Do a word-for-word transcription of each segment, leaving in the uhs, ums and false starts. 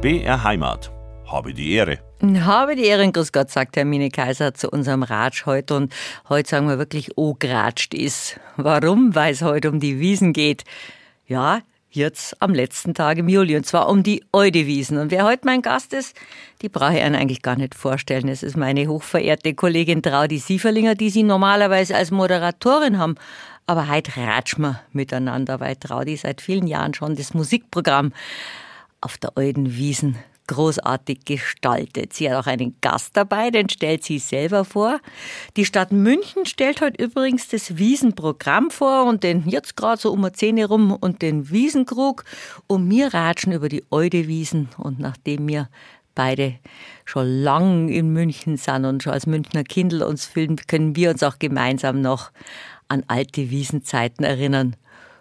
B R Heimat. Habe die Ehre. Habe die Ehre, grüß Gott, sagt Hermine Kaiser zu unserem Ratsch heute. Und heute sagen wir wirklich, oh, geratscht ist. Warum? Weil es heute um die Wiesen geht. Ja, jetzt am letzten Tag im Juli, und zwar um die Eudewiesen. Und wer heute mein Gast ist, die brauche ich Ihnen eigentlich gar nicht vorstellen. Es ist meine hochverehrte Kollegin Traudi Sieferlinger, die Sie normalerweise als Moderatorin haben. Aber heute ratschen wir miteinander, weil Traudi seit vielen Jahren schon das Musikprogramm auf der Eudenwiesen großartig gestaltet. Sie hat auch einen Gast dabei, den stellt sie selber vor. Die Stadt München stellt heute übrigens das Wiesenprogramm vor und den jetzt gerade so um zehn rum und den Wiesenkrug. Und wir ratschen über die Eudewiesen. Und nachdem wir beide schon lang in München sind und schon als Münchner Kindl uns fühlen, können wir uns auch gemeinsam noch an alte Wiesenzeiten erinnern,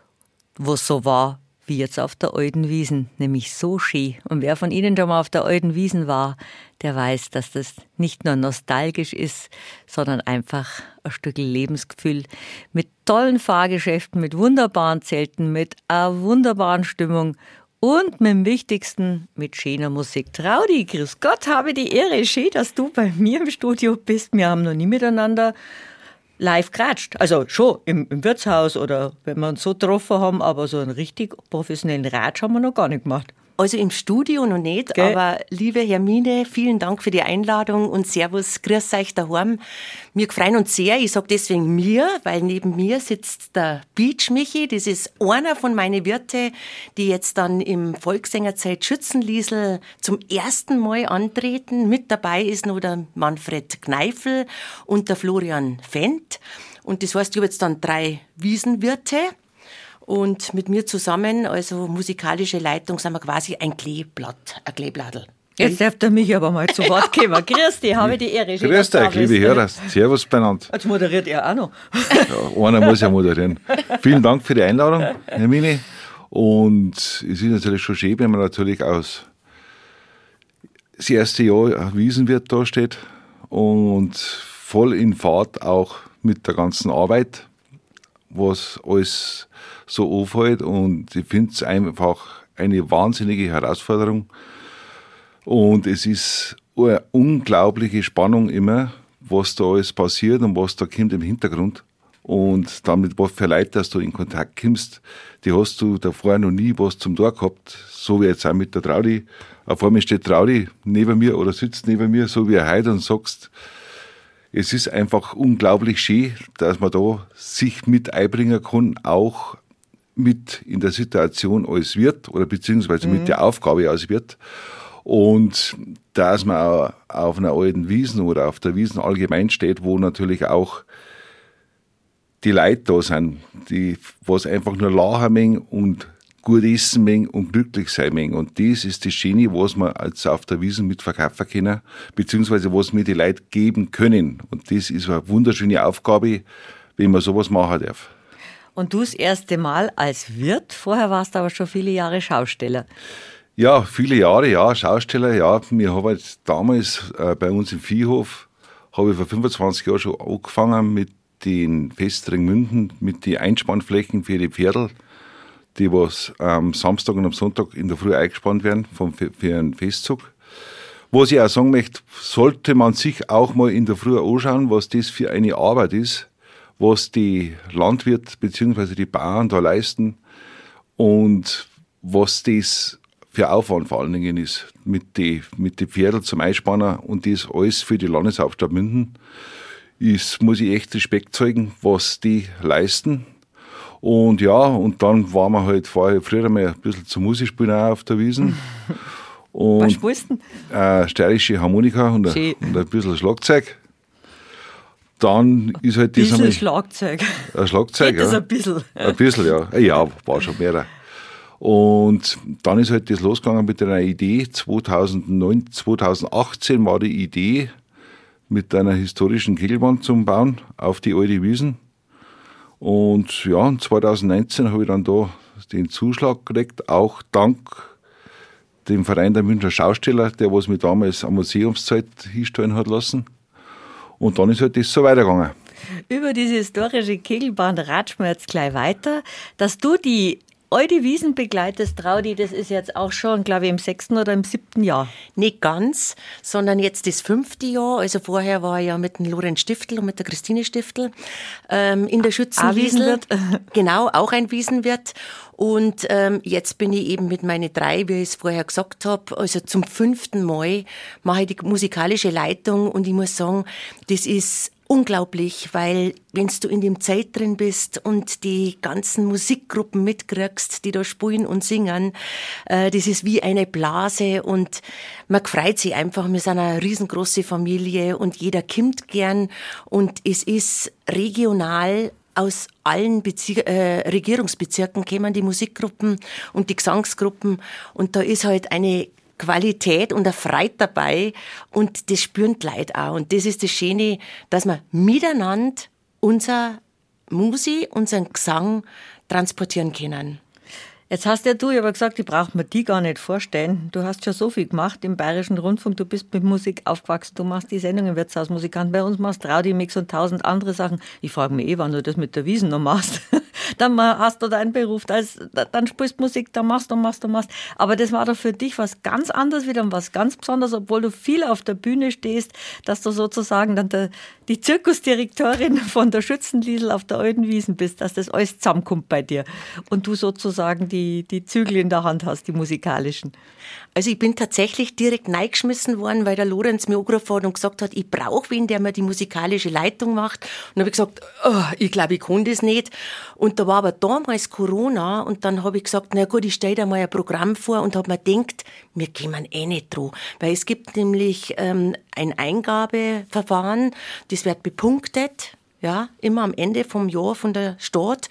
wo es so war wie jetzt auf der Eudenwiesen, nämlich so schön. Und wer von Ihnen schon mal auf der Eudenwiesen war, der weiß, dass das nicht nur nostalgisch ist, sondern einfach ein Stück Lebensgefühl mit tollen Fahrgeschäften, mit wunderbaren Zelten, mit einer wunderbaren Stimmung und mit dem Wichtigsten, mit schöner Musik. Traudi, grüß Gott, habe die Ehre. Schön, dass du bei mir im Studio bist. Wir haben noch nie miteinander live geratscht. Also schon im, im Wirtshaus oder wenn wir uns so getroffen haben, aber so einen richtig professionellen Ratsch haben wir noch gar nicht gemacht. Also im Studio noch nicht, Gell? Aber liebe Hermine, vielen Dank für die Einladung und Servus, grüß euch daheim. Wir freuen uns sehr, ich sage deswegen mir, weil neben mir sitzt der Beach Michi, das ist einer von meinen Wirte, die jetzt dann im Volkssängerzelt Schützenliesel zum ersten Mal antreten. Mit dabei ist noch der Manfred Kneifel und der Florian Fendt. Und das heißt, ich habe jetzt dann drei Wiesenwirte. Und mit mir zusammen, also musikalische Leitung, sind wir quasi ein Kleeblatt, ein Kleebladel. Jetzt darf der mich aber mal zu Wort kommen. Grüß dich, habe die Ehre. Schön, Grüß dass du dich, liebe da bist. Hörer. Servus beieinander. Jetzt moderiert er auch noch. Ja, einer muss ja moderieren. Vielen Dank für die Einladung, Hermine. Und es ist natürlich schon schön, wenn man natürlich aus das erste Jahr ein Wiesenwirt da steht und voll in Fahrt auch mit der ganzen Arbeit, was alles so anfällt, und ich finde es einfach eine wahnsinnige Herausforderung und es ist eine unglaubliche Spannung immer, was da alles passiert und was da kommt im Hintergrund, und damit was für Leute, dass du in Kontakt kommst, die hast du davor noch nie was zum Tor gehabt, so wie jetzt auch mit der Traudi. Vor mir steht Traudi neben mir oder sitzt neben mir, so wie er heute, und sagst, es ist einfach unglaublich schön, dass man da sich mit einbringen kann, auch mit in der Situation als Wirt oder beziehungsweise mhm. mit der Aufgabe als Wirt. Und dass man auch auf einer alten Wiesen oder auf der Wiesen allgemein steht, wo natürlich auch die Leute da sind, die was einfach nur lachen mögen und gut essen mögen und glücklich sein mögen. Und das ist das Schöne, was wir jetzt auf der Wiesen mit verkaufen können, beziehungsweise was wir die Leute geben können. Und das ist eine wunderschöne Aufgabe, wenn man sowas machen darf. Und du das erste Mal als Wirt, vorher warst du aber schon viele Jahre Schausteller. Ja, viele Jahre, ja, Schausteller, ja. Wir haben jetzt damals äh, bei uns im Viehhof, habe ich vor fünfundzwanzig Jahren schon angefangen mit den Festring München, mit den Einspannflächen für die Pferdl, die was am Samstag und am Sonntag in der Früh eingespannt werden vom, für einen Festzug. Was ich auch sagen möchte, sollte man sich auch mal in der Früh anschauen, was das für eine Arbeit ist, was die Landwirte bzw. die Bauern da leisten und was das für Aufwand vor allen Dingen ist mit den mit die Pferdl zum Einspannen, und das alles für die Landeshauptstadt München. Ist, muss ich echt Respekt zeigen, was die leisten. Und ja, und dann waren wir halt vorher früher mal ein bisschen zum Musikspielen auch auf der Wiesen. Und was spielst du denn? Äh, steirische Harmonika und ein, und ein bisschen Schlagzeug. Dann ist halt das einmal... Ein Schlagzeug. Ein Schlagzeug, Geht das ja. ein bisschen? Ein bisschen, ja. Ja, war schon mehr. Und dann ist halt das losgegangen mit einer Idee. zweitausendneun, zweitausendachtzehn war die Idee, mit einer historischen Kegelbahn zum Bauen auf die alte Wiesen. Und ja, zweitausendneunzehn habe ich dann da den Zuschlag gekriegt, auch dank dem Verein der Münchner Schausteller, der was mich damals am Museumszeit hinstellen hat lassen. Und dann ist halt das so weitergegangen. Über diese historische Kegelbahn ratschen wir jetzt gleich weiter. Dass du die alte Wiesen begleitest, Traudi, das ist jetzt auch schon, glaube ich, im sechsten oder im siebten Jahr. Nicht ganz, sondern jetzt das fünfte Jahr. Also vorher war ich ja mit dem Lorenz Stiftel und mit der Christine Stiftel ähm, in der Schützenwiesel. Genau, auch ein Wiesenwirt. Und ähm, jetzt bin ich eben mit meinen drei, wie ich es vorher gesagt habe, also zum fünften Mal mache ich die musikalische Leitung und ich muss sagen, das ist unglaublich, weil wenn du in dem Zeit drin bist und die ganzen Musikgruppen mitkriegst, die da spielen und singen, äh, das ist wie eine Blase und man freut sich einfach. Wir sind eine riesengroße Familie und jeder kommt gern und es ist regional. Aus allen Bezie- äh, Regierungsbezirken kommen die Musikgruppen und die Gesangsgruppen und da ist halt eine Qualität und eine Freude dabei und das spüren die Leute auch. Und das ist das Schöne, dass wir miteinander unser Musik, unseren Gesang transportieren können. Jetzt hast ja du aber gesagt, ich brauche mir die gar nicht vorstellen. Du hast schon so viel gemacht im Bayerischen Rundfunk, du bist mit Musik aufgewachsen, du machst die Sendung im Wirtshausmusikant, bei uns machst Traudi Mix und tausend andere Sachen. Ich frage mich eh, wann du das mit der Wiesn noch machst. Dann hast du deinen Beruf, dann spielst du Musik, dann machst du, machst du, machst. Aber das war doch für dich was ganz anderes wieder und was ganz Besonderes, obwohl du viel auf der Bühne stehst, dass du sozusagen dann der, die Zirkusdirektorin von der Schützenliesel auf der alten Wiesn bist, dass das alles zusammenkommt bei dir und du sozusagen die, die Zügel in der Hand hast, die musikalischen. Also ich bin tatsächlich direkt reingeschmissen worden, weil der Lorenz mir angerufen hat und gesagt hat, ich brauche wen, der mir die musikalische Leitung macht. Und dann habe ich gesagt, oh, ich glaube, ich kann das nicht. Und da war aber damals Corona und dann habe ich gesagt, na gut, ich stelle dir mal ein Programm vor und habe mir gedacht, wir kommen eh nicht drauf. Weil es gibt nämlich ähm, ein Eingabeverfahren, das wird bepunktet, ja, immer am Ende vom Jahr von der Stadt.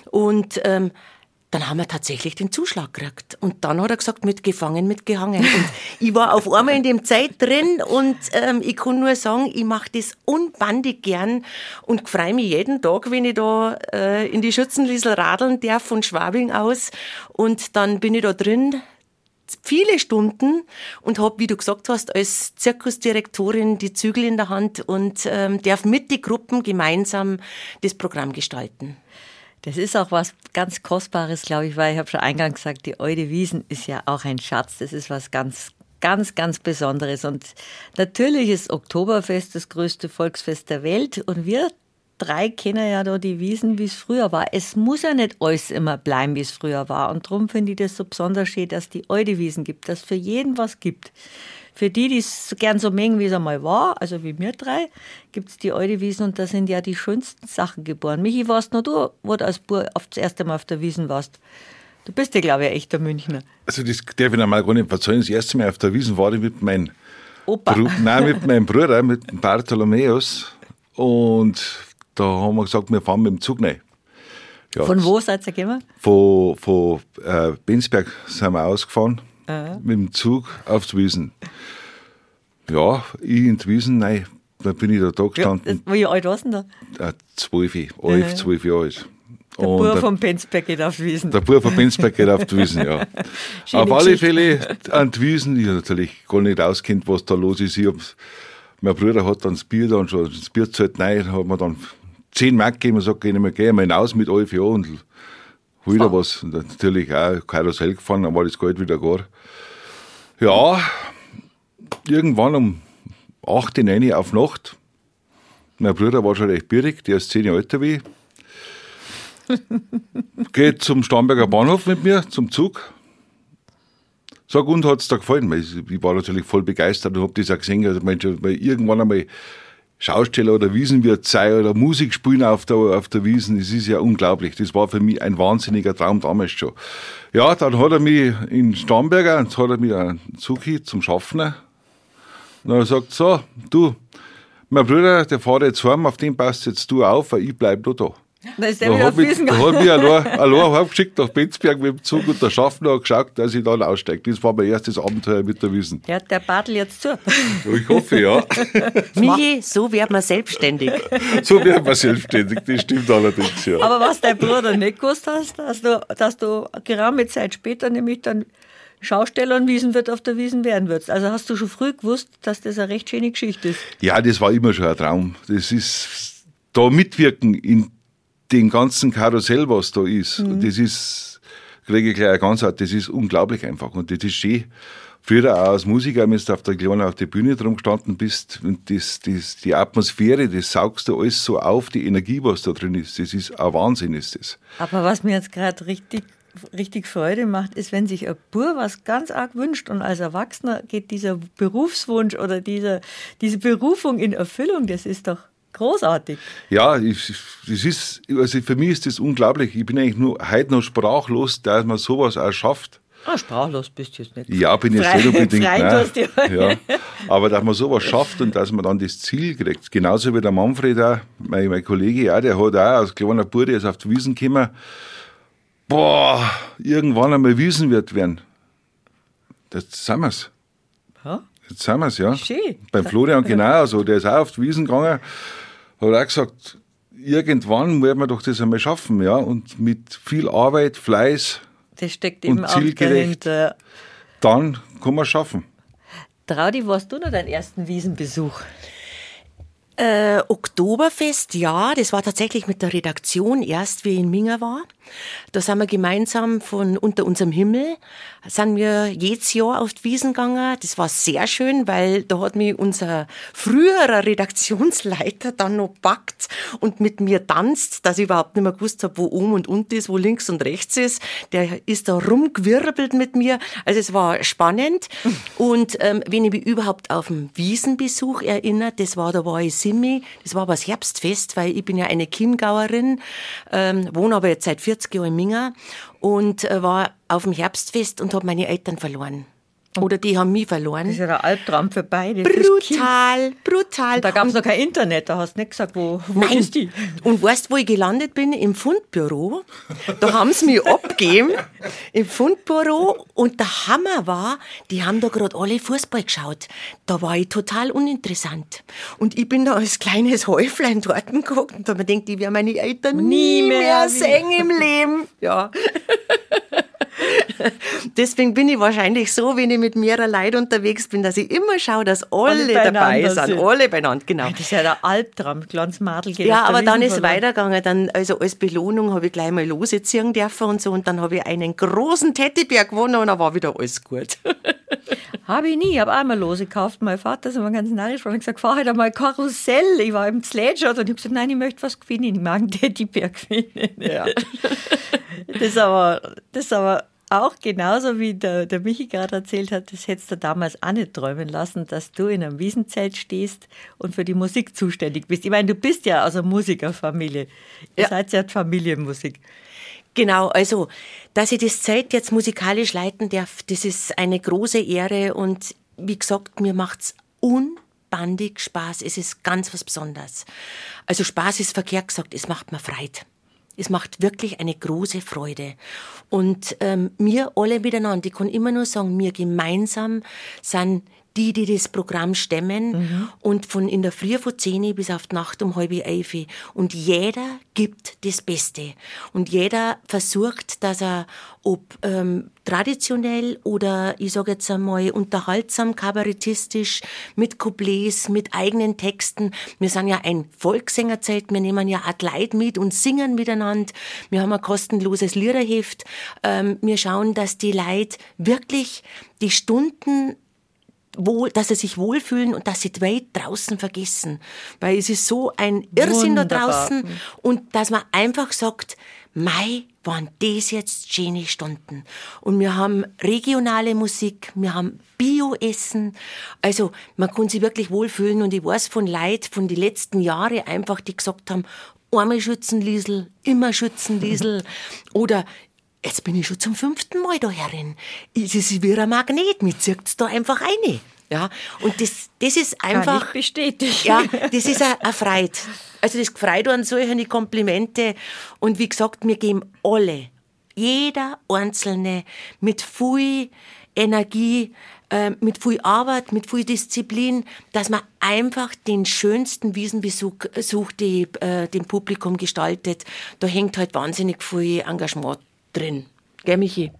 Und ähm, dann haben wir tatsächlich den Zuschlag gekriegt. Und dann hat er gesagt, mitgefangen, mitgehangen. Und ich war auf einmal in dem Zeit drin und ähm, ich kann nur sagen, ich mache das unbandig gern und freue mich jeden Tag, wenn ich da äh, in die Schützenliesel radeln darf von Schwabing aus. Und dann bin ich da drin viele Stunden und habe, wie du gesagt hast, als Zirkusdirektorin die Zügel in der Hand und ähm, darf mit den Gruppen gemeinsam das Programm gestalten. Das ist auch was ganz Kostbares, glaube ich, weil ich habe schon eingangs gesagt, die alte Wiesn ist ja auch ein Schatz. Das ist was ganz, ganz, ganz Besonderes. Und natürlich ist Oktoberfest das größte Volksfest der Welt. Und wir drei kennen ja da die Wiesn, wie es früher war. Es muss ja nicht alles immer bleiben, wie es früher war. Und darum finde ich das so besonders schön, dass die alte Wiesn gibt, dass es für jeden was gibt. Für die, die es gern so mögen, wie es einmal war, also wie wir drei, gibt es die alte Wiesn und da sind ja die schönsten Sachen geboren. Michi, warst noch du, wo du als Bub das erste Mal auf der Wiesn warst? Du bist ja, glaube ich, ein echter Münchner. Also das darf ich normal gar nicht verzeihen. Das erste Mal auf der Wiesn war ich mit meinem Opa. Bru- Nein, mit meinem Bruder, mit dem Bartholomäus. Und da haben wir gesagt, wir fahren mit dem Zug rein. Ja, Von wo seid ihr gekommen? Von, von äh, Bensberg sind wir ausgefahren, Aha. mit dem Zug auf die Wiesn. Ja, ich in die Wiesn, nein, da bin ich da, da Ja, gestanden. das, wie alt warst du denn da? Äh, zwölf, elf, zwölf Jahre alt. Der Und Bub der- vom Penzberg geht auf die Wiesn. Der Bub von Bensberg geht auf die Wiesn, ja. Schöne Auf alle Geschichte. Fälle an die Wiesn. Ich habe natürlich gar nicht auskennt, was da los ist. Ich hab, mein Bruder hat dann das Bier dann schon, das Bierzelt rein, hat mir dann zehn Mark gegeben und sagt, geh mal, geh mal hinaus mit elf Jahren und hol wieder was. Und dann natürlich auch Karussell gefahren, dann war das Geld wieder gar. Ja, irgendwann um acht, neun auf Nacht. Mein Bruder war schon recht bierig, der ist zehn Jahre älter wie ich. Geht zum Starnberger Bahnhof mit mir, zum Zug. Sag, und hat es da gefallen? Weil Ich ich war natürlich voll begeistert und hab das auch gesehen. Also, Mensch, weil irgendwann einmal Schausteller oder Wiesenwirt sein oder Musik spielen auf der, auf der Wiesn, das ist ja unglaublich. Das war für mich ein wahnsinniger Traum damals schon. Ja, dann hat er mich in Starnberger, jetzt hat er mich einen Zug hin zum Schaffner. Und dann hat er gesagt, so, du, mein Bruder, der fährt jetzt heim, auf den passt jetzt du auf, weil ich bleib noch da. Da ist der Da wieder hat auf mich, Wiesn da gegangen. hat mich allein, allein heimgeschickt nach Benzberg mit dem Zug und der Schaffner hat geschaut, dass ich dann aussteige. Das war mein erstes Abenteuer mit der Wiesn. Hört der Bartel jetzt zu? Ich hoffe, ja. Michi, so wird man selbstständig. So werden wir selbstständig, das stimmt allerdings, ja. Aber was dein Bruder nicht gewusst hast, dass du, dass du geraume Zeit später nämlich dann Schausteller und Wiesenwirt auf der Wiesn werden würdest. Also hast du schon früh gewusst, dass das eine recht schöne Geschichte ist. Ja, das war immer schon ein Traum. Das ist, da mitwirken in dem ganzen Karussell, was da ist. Und das ist kriege ich gleich eine Gänsehaut. Das ist unglaublich einfach. Und das ist schön. Früher auch als Musiker, wenn du auf der Kleinen auf der Bühne drum gestanden bist, und das, das, die Atmosphäre, das saugst du alles so auf, die Energie, was da drin ist, das ist ein Wahnsinn, ist das. Aber was mir jetzt gerade richtig, richtig Freude macht, ist, wenn sich ein Bub was ganz arg wünscht und als Erwachsener geht dieser Berufswunsch oder diese, diese Berufung in Erfüllung, das ist doch großartig. Ja, ich, das ist, also für mich ist das unglaublich. Ich bin eigentlich nur heute noch sprachlos, dass man sowas auch schafft. Ah, sprachlos bist du jetzt nicht. Ja, bin ich jetzt nicht unbedingt. Frei ja. Aber dass man sowas schafft und dass man dann das Ziel kriegt. Genauso wie der Manfred auch, mein, mein Kollege auch, der hat auch als kleiner Bub, der ist auf die Wiesn gekommen. Boah, irgendwann einmal Wiesenwirt werden. Jetzt sind wir's. Ja? Jetzt sind wir's, ja. Schön. Beim Florian genau so, der ist auch auf die Wiesn gegangen, hat auch gesagt, irgendwann werden wir doch das einmal schaffen, ja. Und mit viel Arbeit, Fleiß, das steckt eben und auch zielgerecht, dahinter. Dann kann man es schaffen. Traudi, warst du noch deinen ersten Wiesenbesuch? Äh, Oktoberfest, ja, das war tatsächlich mit der Redaktion erst, wie ich in Minga war. Da sind wir gemeinsam von Unter unserem Himmel, sind wir jedes Jahr auf die Wiesn gegangen. Das war sehr schön, weil da hat mich unser früherer Redaktionsleiter dann noch gepackt und mit mir tanzt, dass ich überhaupt nicht mehr gewusst habe, wo oben und unten ist, wo links und rechts ist. Der ist da rumgewirbelt mit mir. Also es war spannend. Und ähm, wenn ich mich überhaupt auf den Wiesenbesuch erinnere, das war, da war ich Simi, das war aber das Herbstfest, weil ich bin ja eine Chiemgauerin, ähm, wohne aber jetzt seit vierzig Jahren in Minga und äh, war auf dem Herbstfest und habe meine Eltern verloren. Oder die haben mich verloren. Das ist ja der Albtraum für beide. Brutal, brutal. Da gab es noch kein Internet, da hast du nicht gesagt, wo, wo Nein. ist die? Und weißt du, wo ich gelandet bin? Im Fundbüro. Da haben sie mich abgegeben. Im Fundbüro. Und der Hammer war, die haben da gerade alle Fußball geschaut. Da war ich total uninteressant. Und ich bin da als kleines Häuflein dort geguckt und da habe ich gedacht, ich werde meine Eltern nie, nie mehr, mehr sehen im Leben. Ja. Deswegen bin ich wahrscheinlich so, wenn ich mit mehreren Leuten unterwegs bin, dass ich immer schaue, dass alle, alle dabei sind. sind. Alle beieinander, genau. Das ist ja der Albtraum, kleines Madel geht Ja, aber dann ist es weitergegangen. Dann, also als Belohnung habe ich gleich mal losziehen dürfen und so. Und dann habe ich einen großen Teddybär gewonnen und dann war wieder alles gut. Habe ich nie. Ich habe einmal lose gekauft. Mein Vater ist immer ganz narrisch und hat gesagt, fahr halt einmal Karussell. Ich war im Sledgehammer und ich habe gesagt, nein, ich möchte was gewinnen. Ich mag einen Teddybär gewinnen. Ja. Das ist aber, das ist aber auch genauso, wie der, der Michi gerade erzählt hat, das hättest du damals auch nicht träumen lassen, dass du in einem Wiesenzelt stehst und für die Musik zuständig bist. Ich meine, du bist ja aus einer Musikerfamilie. Ihr ja. seid ja Familienmusik. Genau, also, dass ich das Zelt jetzt musikalisch leiten darf, das ist eine große Ehre und wie gesagt, mir macht's unbandig Spaß. Es ist ganz was Besonderes. Also Spaß ist verkehrt gesagt, es macht mir Freude. Es macht wirklich eine große Freude. Und ähm, wir alle miteinander, ich kann immer nur sagen, wir gemeinsam sind die, die das Programm stemmen mhm. und von in der Früh von zehn bis auf die Nacht um halb elf. Und jeder gibt das Beste. Und jeder versucht, dass er, ob ähm, traditionell oder ich sage jetzt einmal unterhaltsam, kabarettistisch, mit Couplets, mit eigenen Texten. Wir sind ja ein Volkssängerzelt, wir nehmen ja auch Leute mit und singen miteinander. Wir haben ein kostenloses Liederheft. Ähm, wir schauen, dass die Leute wirklich die Stunden Wohl, dass sie sich wohlfühlen und dass sie die Welt draußen vergessen. Weil es ist so ein Irrsinn da draußen. Und dass man einfach sagt, mei, waren das jetzt schöne Stunden. Und wir haben regionale Musik, wir haben Bio-Essen. Also man kann sich wirklich wohlfühlen. Und ich weiß von Leuten von den letzten Jahren einfach, die gesagt haben, einmal Schützenliesel, immer Schützenliesel. Oder jetzt bin ich schon zum fünften Mal da herin. Es ist wie ein Magnet, mir zieht es da einfach rein. Ja, und das, das ist einfach... Kann ich bestätigen. Ja, das ist eine Freude. Also das gefreut an solche Komplimente. Und wie gesagt, wir geben alle, jeder Einzelne mit viel Energie, äh, mit viel Arbeit, mit viel Disziplin, dass man einfach den schönsten Wiesenbesuch sucht, die, äh, dem Publikum gestaltet. Da hängt halt wahnsinnig viel Engagement drin. Gell, Michi?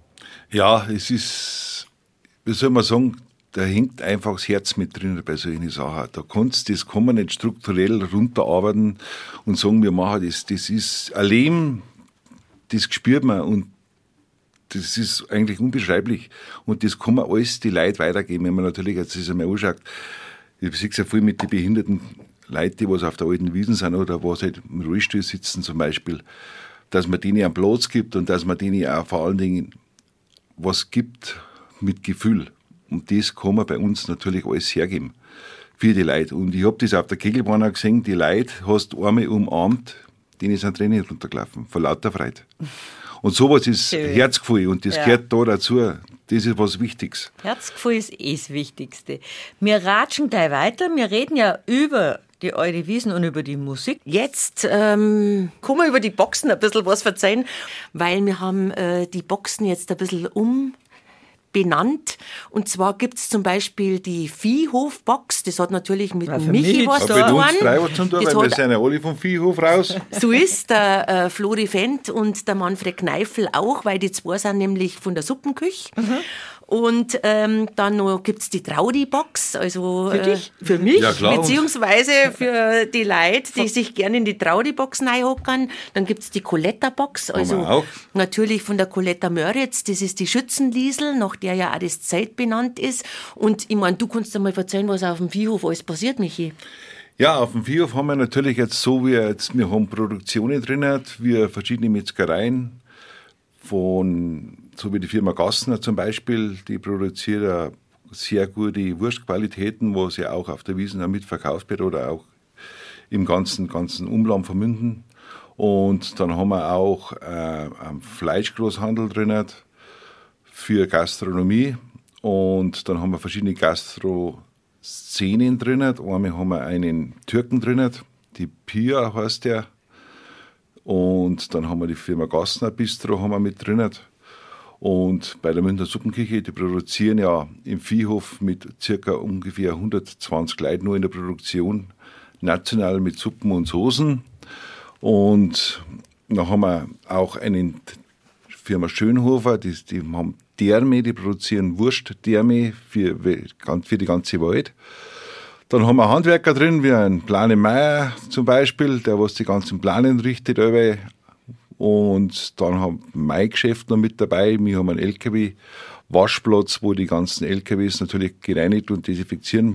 Ja, es ist, wie soll man sagen, da hängt einfach das Herz mit drin bei solchen Sachen. Da kannst, das kann man nicht strukturell runterarbeiten und sagen, wir machen das. Das ist ein Leben, das spürt man und das ist eigentlich unbeschreiblich. Und das kann man alles die Leute weitergeben, wenn man natürlich jetzt das einmal anschaut. Ich sehe es ja viel mit den behinderten Leuten, die was auf der alten Wiesen sind oder was halt im Rollstuhl sitzen zum Beispiel, dass man denen einen Platz gibt und dass man denen auch vor allen Dingen was gibt mit Gefühl. Und das kann man bei uns natürlich alles hergeben für die Leute. Und ich habe das auf der Kegelbahn auch gesehen, die Leute hast du einmal umarmt, denen sind Tränen runtergelaufen, vor lauter Freude. Und sowas ist Schön. Herzgefühl und das Ja. gehört da dazu. Das ist was Wichtiges. Herzgefühl ist eh das Wichtigste. Wir ratschen gleich weiter. Wir reden ja über die alte Wiesen und über die Musik. Jetzt ähm, kann man über die Boxen ein bisschen was verzeihen, weil wir haben äh, die Boxen jetzt ein bisschen umbenannt. Und zwar gibt es zum Beispiel die Viehhofbox, das hat natürlich mit Ja, für Michi mich was da. zu Aber bei uns tun. drei was zum tun, Das weil wir hat- sind ja alle vom Viehhof raus. So ist der äh, Flori Fendt und der Manfred Kneifel auch, weil die zwei sind nämlich von der Suppenküche. Und ähm, dann noch gibt's die Traudi-Box, also Für äh, dich? für mich, Ja, klar. beziehungsweise für die Leute, die sich gerne in die Traudi-Box reinhockern. Dann gibt's die Coletta-Box, Haben also wir auch. natürlich von der Coletta Möritz, das ist die Schützenliesel, nach der ja auch das Zeit benannt ist. Und ich meine, du kannst dir mal erzählen, was auf dem Viehhof alles passiert, Michi. Ja, auf dem Viehhof haben wir natürlich jetzt so, wie jetzt, wir haben Produktionen drin, wir verschiedene Metzgereien, von, so wie die Firma Gassner zum Beispiel, die produziert ja sehr gute Wurstqualitäten, was ja auch auf der Wiesn auch mitverkauft wird oder auch im ganzen, ganzen Umland von Münden. Und dann haben wir auch äh, einen Fleischgroßhandel drin für Gastronomie und dann haben wir verschiedene Gastro-Szenen drin. Einmal haben wir einen Türken drin, die Pia heißt der. Und dann haben wir die Firma Gassner Bistro haben wir mit drin. Und bei der Münchner Suppenküche, die produzieren ja im Viehhof mit circa ungefähr hundertzwanzig Leuten nur in der Produktion, national mit Suppen und Soßen. Und dann haben wir auch eine Firma Schönhofer, die, die haben Därme, die produzieren Wurstdärme für, für die ganze Welt. Dann haben wir Handwerker drin, wie ein Plane Meier zum Beispiel, der was die ganzen Planen richtet. Und dann haben wir mein Geschäft noch mit dabei. Wir haben einen L K W-Waschplatz, wo die ganzen L K Ws natürlich gereinigt und desinfizieren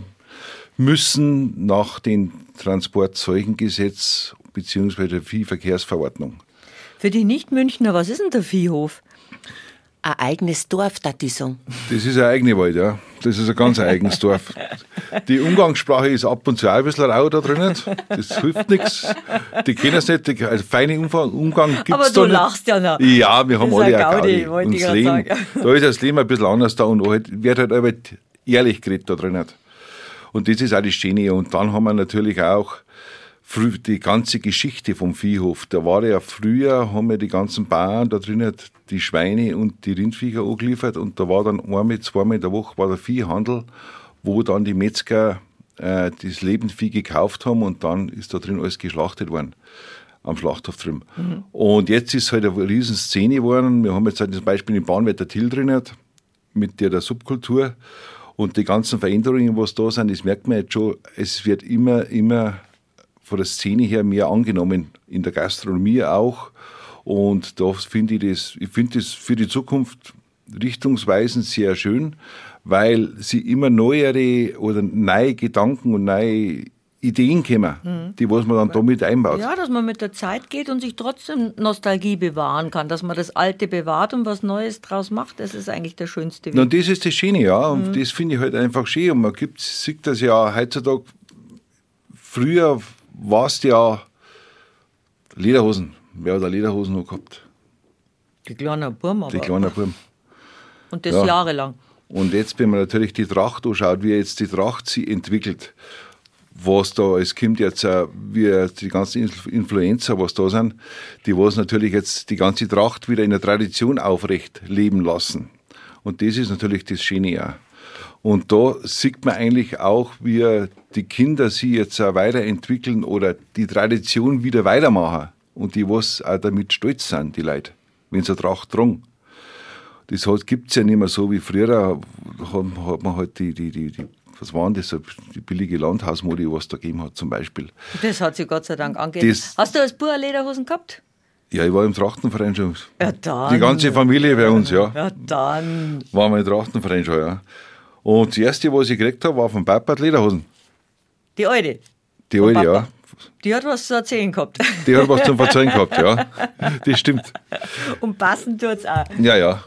müssen nach dem Transportseuchengesetz bzw. Viehverkehrsverordnung. Für die Nicht-Münchner, was ist denn der Viehhof? Ein eigenes Dorf, darf ich sagen. Das ist ein eigener Wald, ja. Das ist ein ganz eigenes Dorf. Die Umgangssprache ist ab und zu auch ein bisschen rau da drinnen. Das hilft nichts. Die kennen es nicht. Die, also feine Umgang, Umgang gibt es Aber da du nicht. lachst ja noch. Ja, wir haben Das ist alle ein eine Gaudi, Gaudi. wollte Und ich das grad Leben, sagen. da ist das Leben ein bisschen anders da und halt, wird halt aber ehrlich geredet da drinnen. Und das ist auch das Schöne. Und dann haben wir natürlich auch früh, die ganze Geschichte vom Viehhof. Da war ja früher, haben wir die ganzen Bauern da drinnen die Schweine und die Rindviecher angeliefert und da war dann einmal, zweimal in der Woche war der Viehhandel, wo dann die Metzger äh, das Lebendvieh gekauft haben und dann ist da drin alles geschlachtet worden am Schlachthof drin. Mhm. Und jetzt ist halt eine riesen Szene geworden. Wir haben jetzt halt zum Beispiel den Bahnwetter Till drin mit der, der Subkultur und die ganzen Veränderungen, was da sind, das merkt man jetzt schon, es wird immer, immer von der Szene her mehr angenommen, in der Gastronomie auch. Und da finde ich das, ich finde das für die Zukunft richtungsweisend sehr schön, weil sie immer neuere oder neue Gedanken und neue Ideen kommen, mhm. die was man dann damit einbaut. Ja, dass man mit der Zeit geht und sich trotzdem Nostalgie bewahren kann, dass man das Alte bewahrt und was Neues draus macht, das ist eigentlich der schönste Weg. Und das ist das Schöne, ja, und mhm. das finde ich halt einfach schön. Und man gibt, sieht das ja heutzutage, früher war es ja Lederhosen. Wer hat da Lederhosen noch gehabt? Die kleinen Burm aber. Die kleinen Burm. Und das Ja. jahrelang. Und jetzt, wenn man natürlich die Tracht anschaut, wie jetzt die Tracht sich entwickelt, was da, es kommt jetzt auch, wie die ganzen Influencer, was da sind, die was natürlich jetzt die ganze Tracht wieder in der Tradition aufrecht leben lassen. Und das ist natürlich das Schöne auch. Und da sieht man eigentlich auch, wie die Kinder sich jetzt auch weiterentwickeln oder die Tradition wieder weitermachen. Und die, was auch damit stolz sind, die Leute, wenn sie eine Tracht tragen. Das gibt es ja nicht mehr so wie früher. Da hat man halt die, die, die, die, was waren das, die billige Landhausmodi, was da gegeben hat zum Beispiel. Das hat sich Gott sei Dank angegeben. Das- Hast du als Bub Lederhosen gehabt? Ja, ich war im Trachtenverein schon. Ja, dann. Die ganze Familie bei uns, ja. Ja, dann. Waren wir im Trachtenverein schon, ja. Und das erste, was ich gekriegt habe, war vom Papa die Lederhosen. Die Alte. Die Vom alte, Papa. ja. Die hat was zu erzählen gehabt. Die hat was zum Verzeihen gehabt, ja. Das stimmt. Und passend tut's auch. Ja, ja.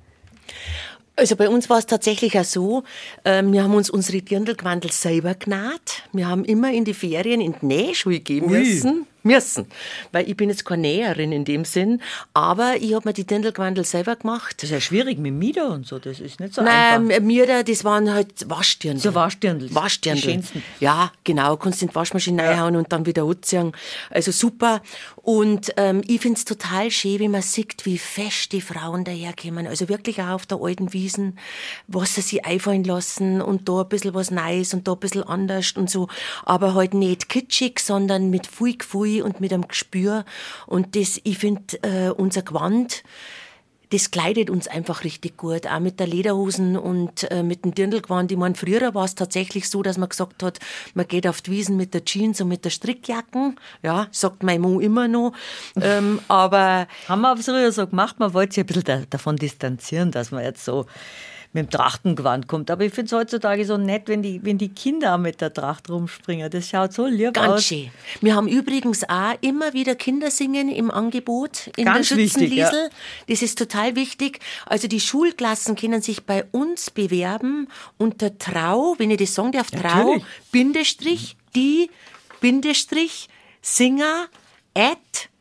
Also bei uns war es tatsächlich auch so, äh, wir haben uns unsere Dirndlgewandel selber genäht. Wir haben immer in die Ferien in die Nähschule gehen Ui. müssen. Müssen. Weil ich bin jetzt keine Näherin in dem Sinn, aber ich habe mir die Dirndlgewandel selber gemacht. Das ist ja schwierig mit Mieder und so, das ist nicht so Nein, einfach. mir da, das waren halt Waschdirndl. So Waschdirndl. Waschdirndl. Die schönsten. Ja, genau. Kannst in die Waschmaschine reinhauen und dann wieder anziehen. Also super. Und ähm, ich find's total schön, wie man sieht, wie fest die Frauen daherkommen. Also wirklich auch auf der alten Wiesen, was sie sich einfallen lassen und da ein bisschen was Neues und da ein bisschen anders und so. Aber halt nicht kitschig, sondern mit viel Gefühl und mit einem Gespür. Und das, ich finde, äh, unser Gewand, das kleidet uns einfach richtig gut, auch mit der Lederhosen und äh, mit dem Dirndlgewand. Ich meine, früher war es tatsächlich so, dass man gesagt hat, man geht auf die Wiesen mit der Jeans und mit der Strickjacken. Ja, sagt mein Mann immer noch. ähm, aber Haben wir aber früher so gemacht, man wollte sich ein bisschen da, davon distanzieren, dass man jetzt so mit dem Trachtengewand kommt. Aber ich finde es heutzutage so nett, wenn die, wenn die Kinder auch mit der Tracht rumspringen. Das schaut so lieb ganz aus. schön. Wir haben übrigens auch immer wieder Kindersingen im Angebot in Ganz der wichtig, Schützenliesel. ja. Das ist total wichtig. Also die Schulklassen können sich bei uns bewerben unter Trau, wenn ich das sagen darf, Trau, Natürlich. Bindestrich, die, Bindestrich, Singer, at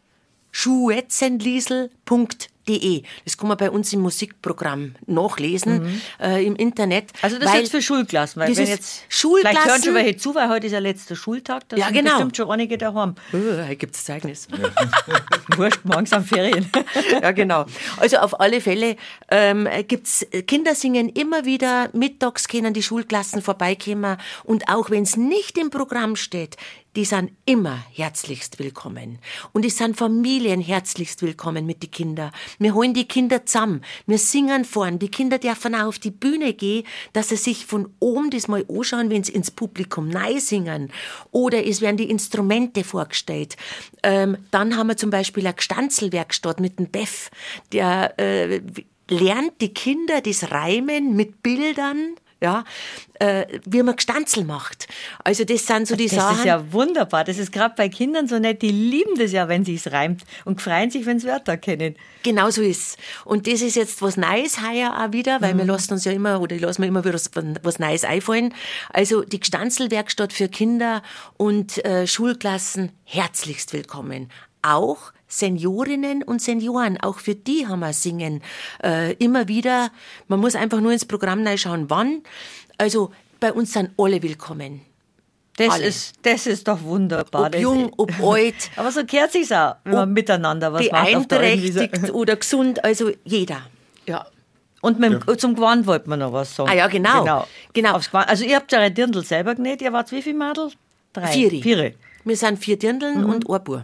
schuetzenliesel punkt de. Das kann man bei uns im Musikprogramm nachlesen, mhm. äh, im Internet. Also das weil ist jetzt für Schulklassen, weil das wenn ist jetzt Schulklassen, vielleicht hören schon welche zu, weil heute ist ja letzter Schultag, da Ja, sind genau. bestimmt schon einige daheim. Oh, heute gibt es Zeugnis. Wurscht, morgen sind Ferien. Ja, genau. Also auf alle Fälle ähm, gibt's Kinder singen immer wieder, mittags können die Schulklassen vorbeikommen und auch wenn es nicht im Programm steht, die sind immer herzlichst willkommen. Und es sind Familien herzlichst willkommen mit den Kindern. Wir holen die Kinder zusammen. Wir singen vorn. Die Kinder dürfen auch auf die Bühne gehen, dass sie sich von oben das mal anschauen, wenn sie ins Publikum neu singen. Oder es werden die Instrumente vorgestellt. Ähm, dann haben wir zum Beispiel eine Gstanzelwerkstatt mit dem Beff. Der äh, lernt die Kinder das Reimen mit Bildern, ja, äh, wie man Gstanzel macht. Also das sind so die das Sachen. Das ist ja wunderbar. Das ist gerade bei Kindern so nett. Die lieben das ja, wenn sich's reimt und freuen sich, wenn sie Wörter kennen. Genau so ist. Und das ist jetzt was Neues heuer auch wieder, weil mhm. wir lassen uns ja immer, oder ich lasse mir immer wieder was, was Neues einfallen. Also die Gstanzelwerkstatt für Kinder und äh, Schulklassen herzlichst willkommen. Auch Seniorinnen und Senioren, auch für die haben wir Singen äh, immer wieder. Man muss einfach nur ins Programm reinschauen, wann. Also bei uns sind alle willkommen. Das alle. ist, das ist doch wunderbar. Ob das jung, ob alt. Aber so gehört sich's auch, wenn man miteinander was macht auf der beeinträchtigt oder gesund, also jeder. Ja. Und mit dem, zum Gewand wollte man noch was sagen. Ah ja, genau. genau. genau. Aufs Gewand. Also ihr habt ja ein Dirndl selber genäht. Ihr wart wie viele Mädel? Drei? Viere. Viere. Wir sind vier Dirndln Mhm. und ein Bub.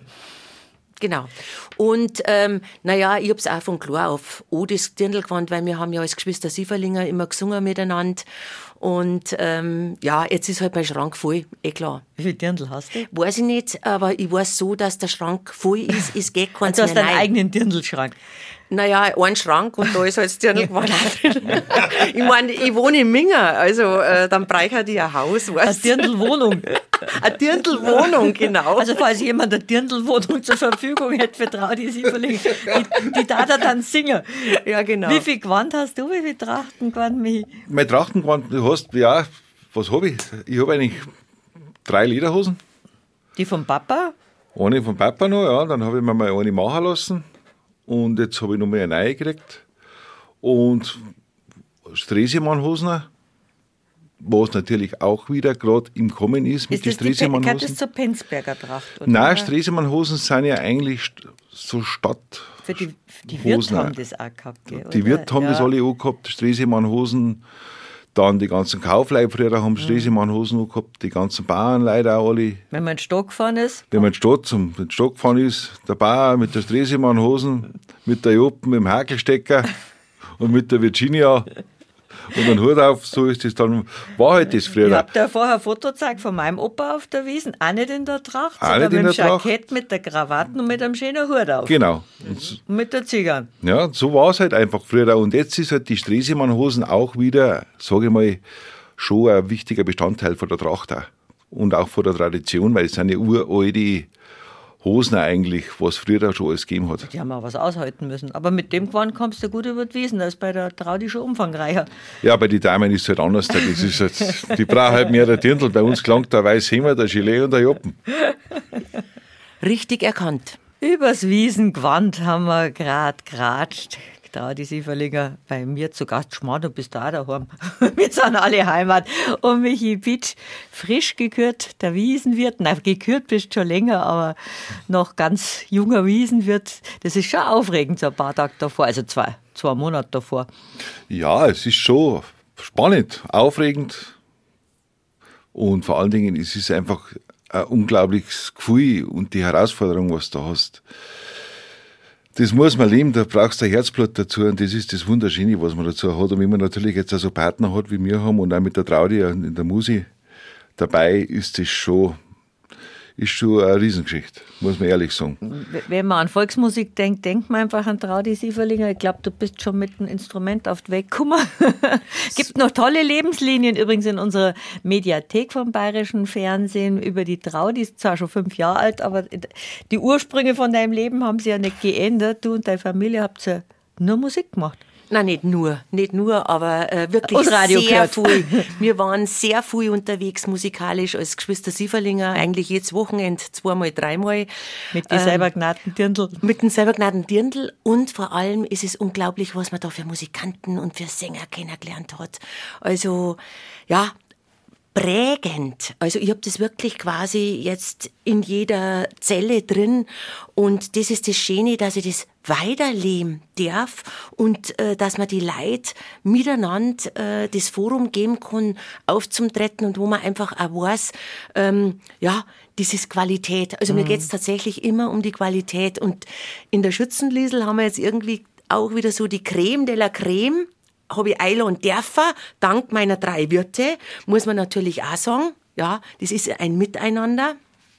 Genau. Und ähm, naja, ich hab's auch von klar auf oh, das Dirndl gewandt, weil wir haben ja als Geschwister Sieferlinger immer gesungen miteinander. Und ähm, ja, jetzt ist halt mein Schrank voll, eh klar. Wie viele Dirndl hast du? Weiß ich nicht, aber ich weiß so, dass der Schrank voll ist, es geht keins Du hast mehr deinen rein. eigenen Dirndlschrank. Naja, ein Schrank und da ist halt das Dirndlgewand drin. Ich meine, ich wohne in Minger, also äh, dann brauche ich ein Haus, Eine weißt du. Dirndlwohnung. Eine Dirndlwohnung, genau. Also falls jemand eine Dirndlwohnung zur Verfügung hätte für Traudi Sieferling, die, die darf er dann singen. Ja, genau. Wie viel Gewand hast du? Wie viel Trachtengewand, Michi? Mein Trachtengewand, du hast, ja, was habe ich? Ich habe eigentlich drei Lederhosen. Die vom Papa? Eine vom Papa noch, ja, dann habe ich mir mal eine machen lassen. Und jetzt habe ich noch mal eine neue gekriegt. Und Stresemann-Hosen, was natürlich auch wieder gerade im Kommen ist mit Ist den das die, gehört Stresemann-Hosen. das zur Penzberger Tracht? Oder? Nein, Stresemann-Hosen sind ja eigentlich st- so Stadt. Für die, die Wirt Hosen. haben das auch gehabt. Gell, Die oder? Wirt haben ja. das alle auch gehabt, Stresemann-Hosen. Dann die ganzen Kaufleute früher haben Stresemann-Hosen auch gehabt, die ganzen Bauern leider auch alle. Wenn man in den Stock gefahren ist. Wenn man in die Stadt zum in den Stock gefahren ist, der Bauer mit der Stresemann-Hosen, mit der Joppen, mit dem Hakelstecker und mit der Virginia, und einen Hut auf, so ist das dann, war halt das früher. Ich habe dir vorher ein Foto gezeigt von meinem Opa auf der Wiesn, auch nicht in der Tracht, Auch sondern nicht in mit dem der Tracht. Jackett, mit der Krawatte und mit einem schönen Hut auf. Genau. Und Und mit der Zigarre. ja, so war es halt einfach früher. Und jetzt ist halt die Stresemann-Hosen auch wieder, sage ich mal, schon ein wichtiger Bestandteil von der Tracht auch. Und auch von der Tradition, weil es sind ja uralte Hosen eigentlich, was früher schon alles gegeben hat. Die haben auch was aushalten müssen. Aber mit dem Gewand kommst du gut über die Wiesn. Da ist bei der Traudi schon umfangreicher. Ja, bei den Damen ist es halt anders. Das ist halt, die brauchen halt mehr der Dirndl. Bei uns gelangt der weiße Hemd, der Gilet und der Joppen. Richtig erkannt. Übers Wiesengewand haben wir gerade geratscht. Traudi Sieferlinger bei mir zu Gast. Schmarrn, du bist da daheim. Wir sind alle Heimat. Und Michi Pitsch, frisch gekürt, der Wiesenwirt. Nein, gekürt bist schon länger, aber noch ganz junger Wiesenwirt. Das ist schon aufregend, so ein paar Tage davor, also zwei, zwei Monate davor. Ja, es ist schon spannend, aufregend. Und vor allen Dingen, es ist einfach ein unglaubliches Gefühl und die Herausforderung, was du hast. Das muss man leben, da brauchst du ein Herzblut dazu und das ist das Wunderschöne, was man dazu hat. Und wenn man natürlich jetzt also Partner hat, wie wir haben und auch mit der Traudi in der Musik dabei, ist das schon, ist schon eine Riesengeschichte, muss man ehrlich sagen. Wenn man an Volksmusik denkt, denkt man einfach an Traudi Sieferlinger. Ich glaube, du bist schon mit dem Instrument auf den Weg gekommen. Gibt noch tolle Lebenslinien übrigens in unserer Mediathek vom Bayerischen Fernsehen über die Traudi. Ist zwar schon fünf Jahre alt, aber die Ursprünge von deinem Leben haben sich ja nicht geändert. Du und deine Familie habt ja nur Musik gemacht. Nein, nicht nur, nicht nur, aber äh, wirklich Und Radio sehr gehört. viel. Wir waren sehr viel unterwegs musikalisch als Geschwister Sieferlinger, eigentlich jedes Wochenende zweimal, dreimal. Mit den selber genannten Dirndl. Mit dem selber genannten Dirndl und vor allem ist es unglaublich, was man da für Musikanten und für Sänger kennengelernt hat. Also, ja, prägend. Also ich habe das wirklich quasi jetzt in jeder Zelle drin und das ist das Schöne, dass ich das weiterleben darf und äh, dass man die Leute miteinander äh, das Forum geben kann, aufzutreten und wo man einfach auch weiß, ähm, ja, das ist Qualität. Also mhm. mir geht's tatsächlich immer um die Qualität und in der Schützenliesel haben wir jetzt irgendwie auch wieder so die Creme de la Creme, habe ich einladen dürfen, dank meiner drei Wirte, muss man natürlich auch sagen. Ja, das ist ein Miteinander.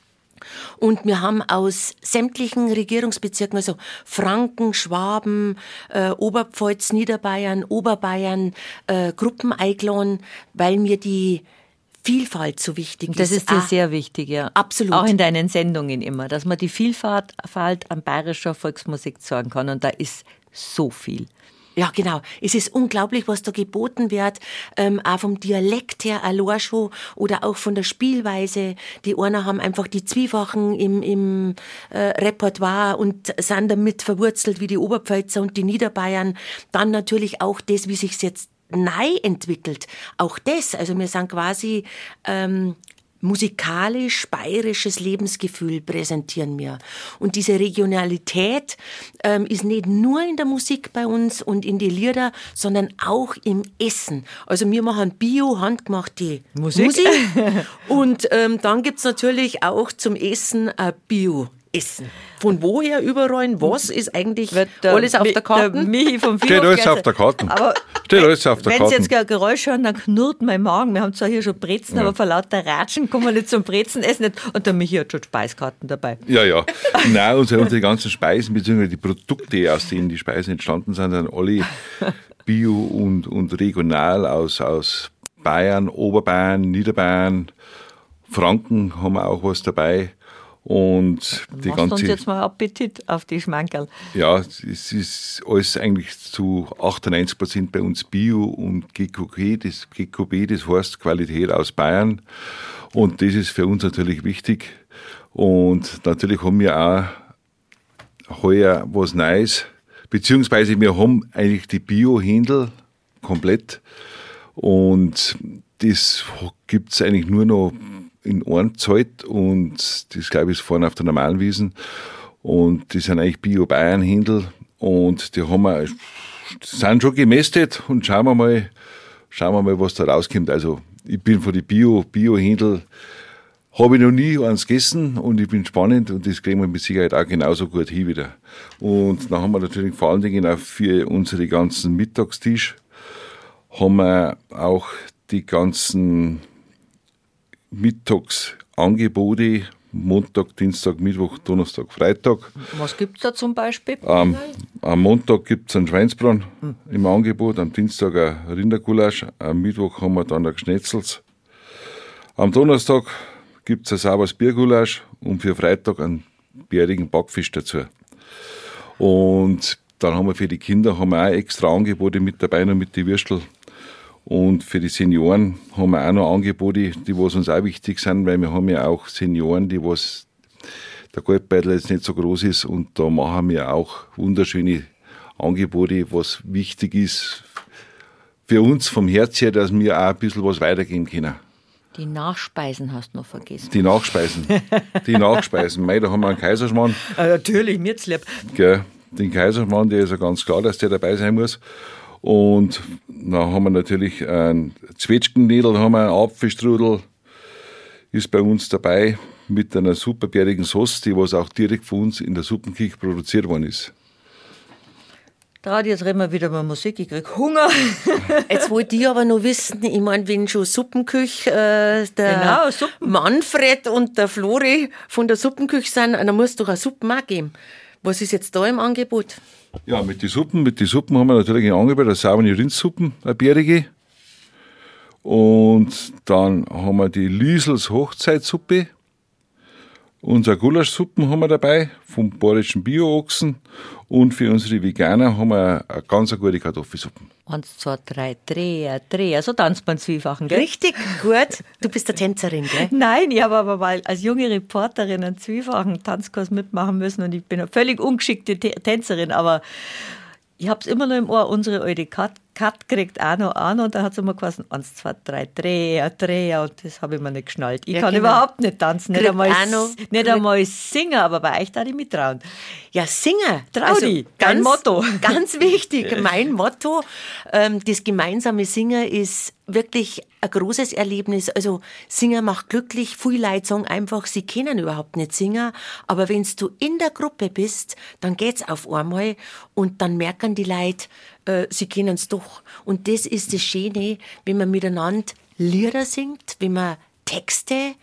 Und wir haben aus sämtlichen Regierungsbezirken, also Franken, Schwaben, äh, Oberpfalz, Niederbayern, Oberbayern, äh, Gruppen eingeladen, weil mir die Vielfalt so wichtig ist. Das ist dir ah, sehr wichtig, ja. Absolut. Auch in deinen Sendungen immer, dass man die Vielfalt an bayerischer Volksmusik zeigen kann. Und da ist so viel. Ja, genau. Es ist unglaublich, was da geboten wird, ähm, auch vom Dialekt her, allein schon, oder auch von der Spielweise. Die einen haben einfach die Zwiefachen im, im äh, Repertoire und sind damit verwurzelt wie die Oberpfälzer und die Niederbayern. Dann natürlich auch das, wie sich's jetzt neu entwickelt. Auch das, also wir sind quasi ähm, musikalisch bayerisches Lebensgefühl präsentieren wir. Und diese Regionalität ähm, ist nicht nur in der Musik bei uns und in die Lieder, sondern auch im Essen. Also wir machen Bio, handgemachte Musik. Musik. Und ähm, dann gibt's natürlich auch zum Essen ein Bio. Essen. Von woher überall, was ist eigentlich Wird der, alles auf der Karte? Der Michi vom Steht alles auf der Karte. Aber Steht alles auf der wenn Karte. Sie jetzt ein Geräusch hören, dann knurrt mein Magen. Wir haben zwar hier schon Brezen, Ja. aber vor lauter Ratschen kommen wir nicht zum Brezen essen. Nicht. Und der Michi hat schon Speiskarten dabei. Ja, ja. Nein, unsere, unsere ganzen Speisen, beziehungsweise die Produkte, aus denen die Speisen entstanden sind, sind alle bio und, und regional aus, aus Bayern, Oberbayern, Niederbayern, Franken haben wir auch was dabei. Und die Machst uns ganze, jetzt mal Appetit auf die Schmankerl. ja, es ist alles eigentlich zu achtundneunzig Prozent bei uns Bio und G Q B, das, G Q B, das heißt Qualität aus Bayern. Und das ist für uns natürlich wichtig. Und natürlich haben wir auch heuer was Neues, beziehungsweise wir haben eigentlich die Bio-Händel komplett. Und das gibt es eigentlich nur noch in einer Zeit und das, glaube ich, ist vorne auf der normalen Wiesen. Und die sind eigentlich Bio-Bayern-Händel und die haben wir, sind schon gemästet und schauen wir mal, schauen wir mal, was da rauskommt. Also ich bin von den Bio, Bio-Händel, habe ich noch nie eins gegessen und ich bin spannend und das kriegen wir mit Sicherheit auch genauso gut hin wieder. Und dann haben wir natürlich vor allen Dingen auch für unsere ganzen Mittagstisch haben wir auch die ganzen Mittagsangebote, Montag, Dienstag, Mittwoch, Donnerstag, Freitag. Was gibt es da zum Beispiel? Am, am Montag gibt es einen Schweinsbraten hm. im Angebot, am Dienstag ein Rindergulasch, am Mittwoch haben wir dann ein Geschnetzels. Am Donnerstag gibt es ein sauberes Biergulasch und für Freitag einen bärigen Backfisch dazu. Und dann haben wir für die Kinder haben wir auch extra Angebote mit dabei, noch mit den Würstel. Und für die Senioren haben wir auch noch Angebote, die was uns auch wichtig sind, weil wir haben ja auch Senioren, die was der Geldbeutel jetzt nicht so groß ist. Und da machen wir auch wunderschöne Angebote, was wichtig ist für uns vom Herz her, dass wir auch ein bisschen was weitergeben können. Die Nachspeisen hast du noch vergessen. Die Nachspeisen. Die Nachspeisen. Mei, da haben wir einen Kaiserschmarrn. Ah, natürlich, mir lieb. Gell, den Kaiserschmarrn, der ist ja ganz klar, dass der dabei sein muss. Und dann haben wir natürlich einen Zwetschgennädel, haben wir einen Apfelstrudel, ist bei uns dabei mit einer superbärigen Sauce, die was auch direkt von uns in der Suppenküche produziert worden ist. Da, jetzt reden wir wieder über Musik, ich krieg Hunger. Jetzt wollte ich aber noch wissen, ich meine, wenn schon Suppenküche, äh, der genau, Suppen. Manfred und der Flori von der Suppenküche sind, dann muss es doch eine Suppen auch geben. Was ist jetzt da im Angebot? Ja, mit den Suppen, mit den Suppen haben wir natürlich ein Angebot, eine saubere Rindsuppen, eine bärige. Und dann haben wir die Liesels Hochzeitssuppe. Unsere Gulaschsuppen haben wir dabei, vom bayerischen Bio-Ochsen. Und für unsere Veganer haben wir eine ganz gute Kartoffelsuppe. Eins, zwei, drei, Dreher, Dreher. So tanzt man Zwiefachen, gell? Richtig, gut. Du bist eine Tänzerin, gell? Nein, ich habe aber mal als junge Reporterin einen Zwiefachen-Tanzkurs mitmachen müssen und ich bin eine völlig ungeschickte Tänzerin, aber ich habe es immer noch im Ohr, unsere alte Kat, Kat kriegt auch noch an und da hat es immer geheißen, eins, zwei, drei, Dreher, Dreher und das habe ich mir nicht geschnallt. Ich ja, kann genau. überhaupt nicht tanzen, nicht einmal, noch, nicht einmal singen, aber bei euch darf ich mittrauen. Ja, singen. Trau also dich, ganz, dein Motto. Ganz wichtig, mein Motto. Ähm, das gemeinsame Singen ist wirklich ein großes Erlebnis. Also Singen macht glücklich. Viele Leute sagen einfach, sie können überhaupt nicht singen. Aber wenn du in der Gruppe bist, dann geht's auf einmal und dann merken die Leute, äh, sie können es doch. Und das ist das Schöne, wenn man miteinander Lieder singt, wenn man Texte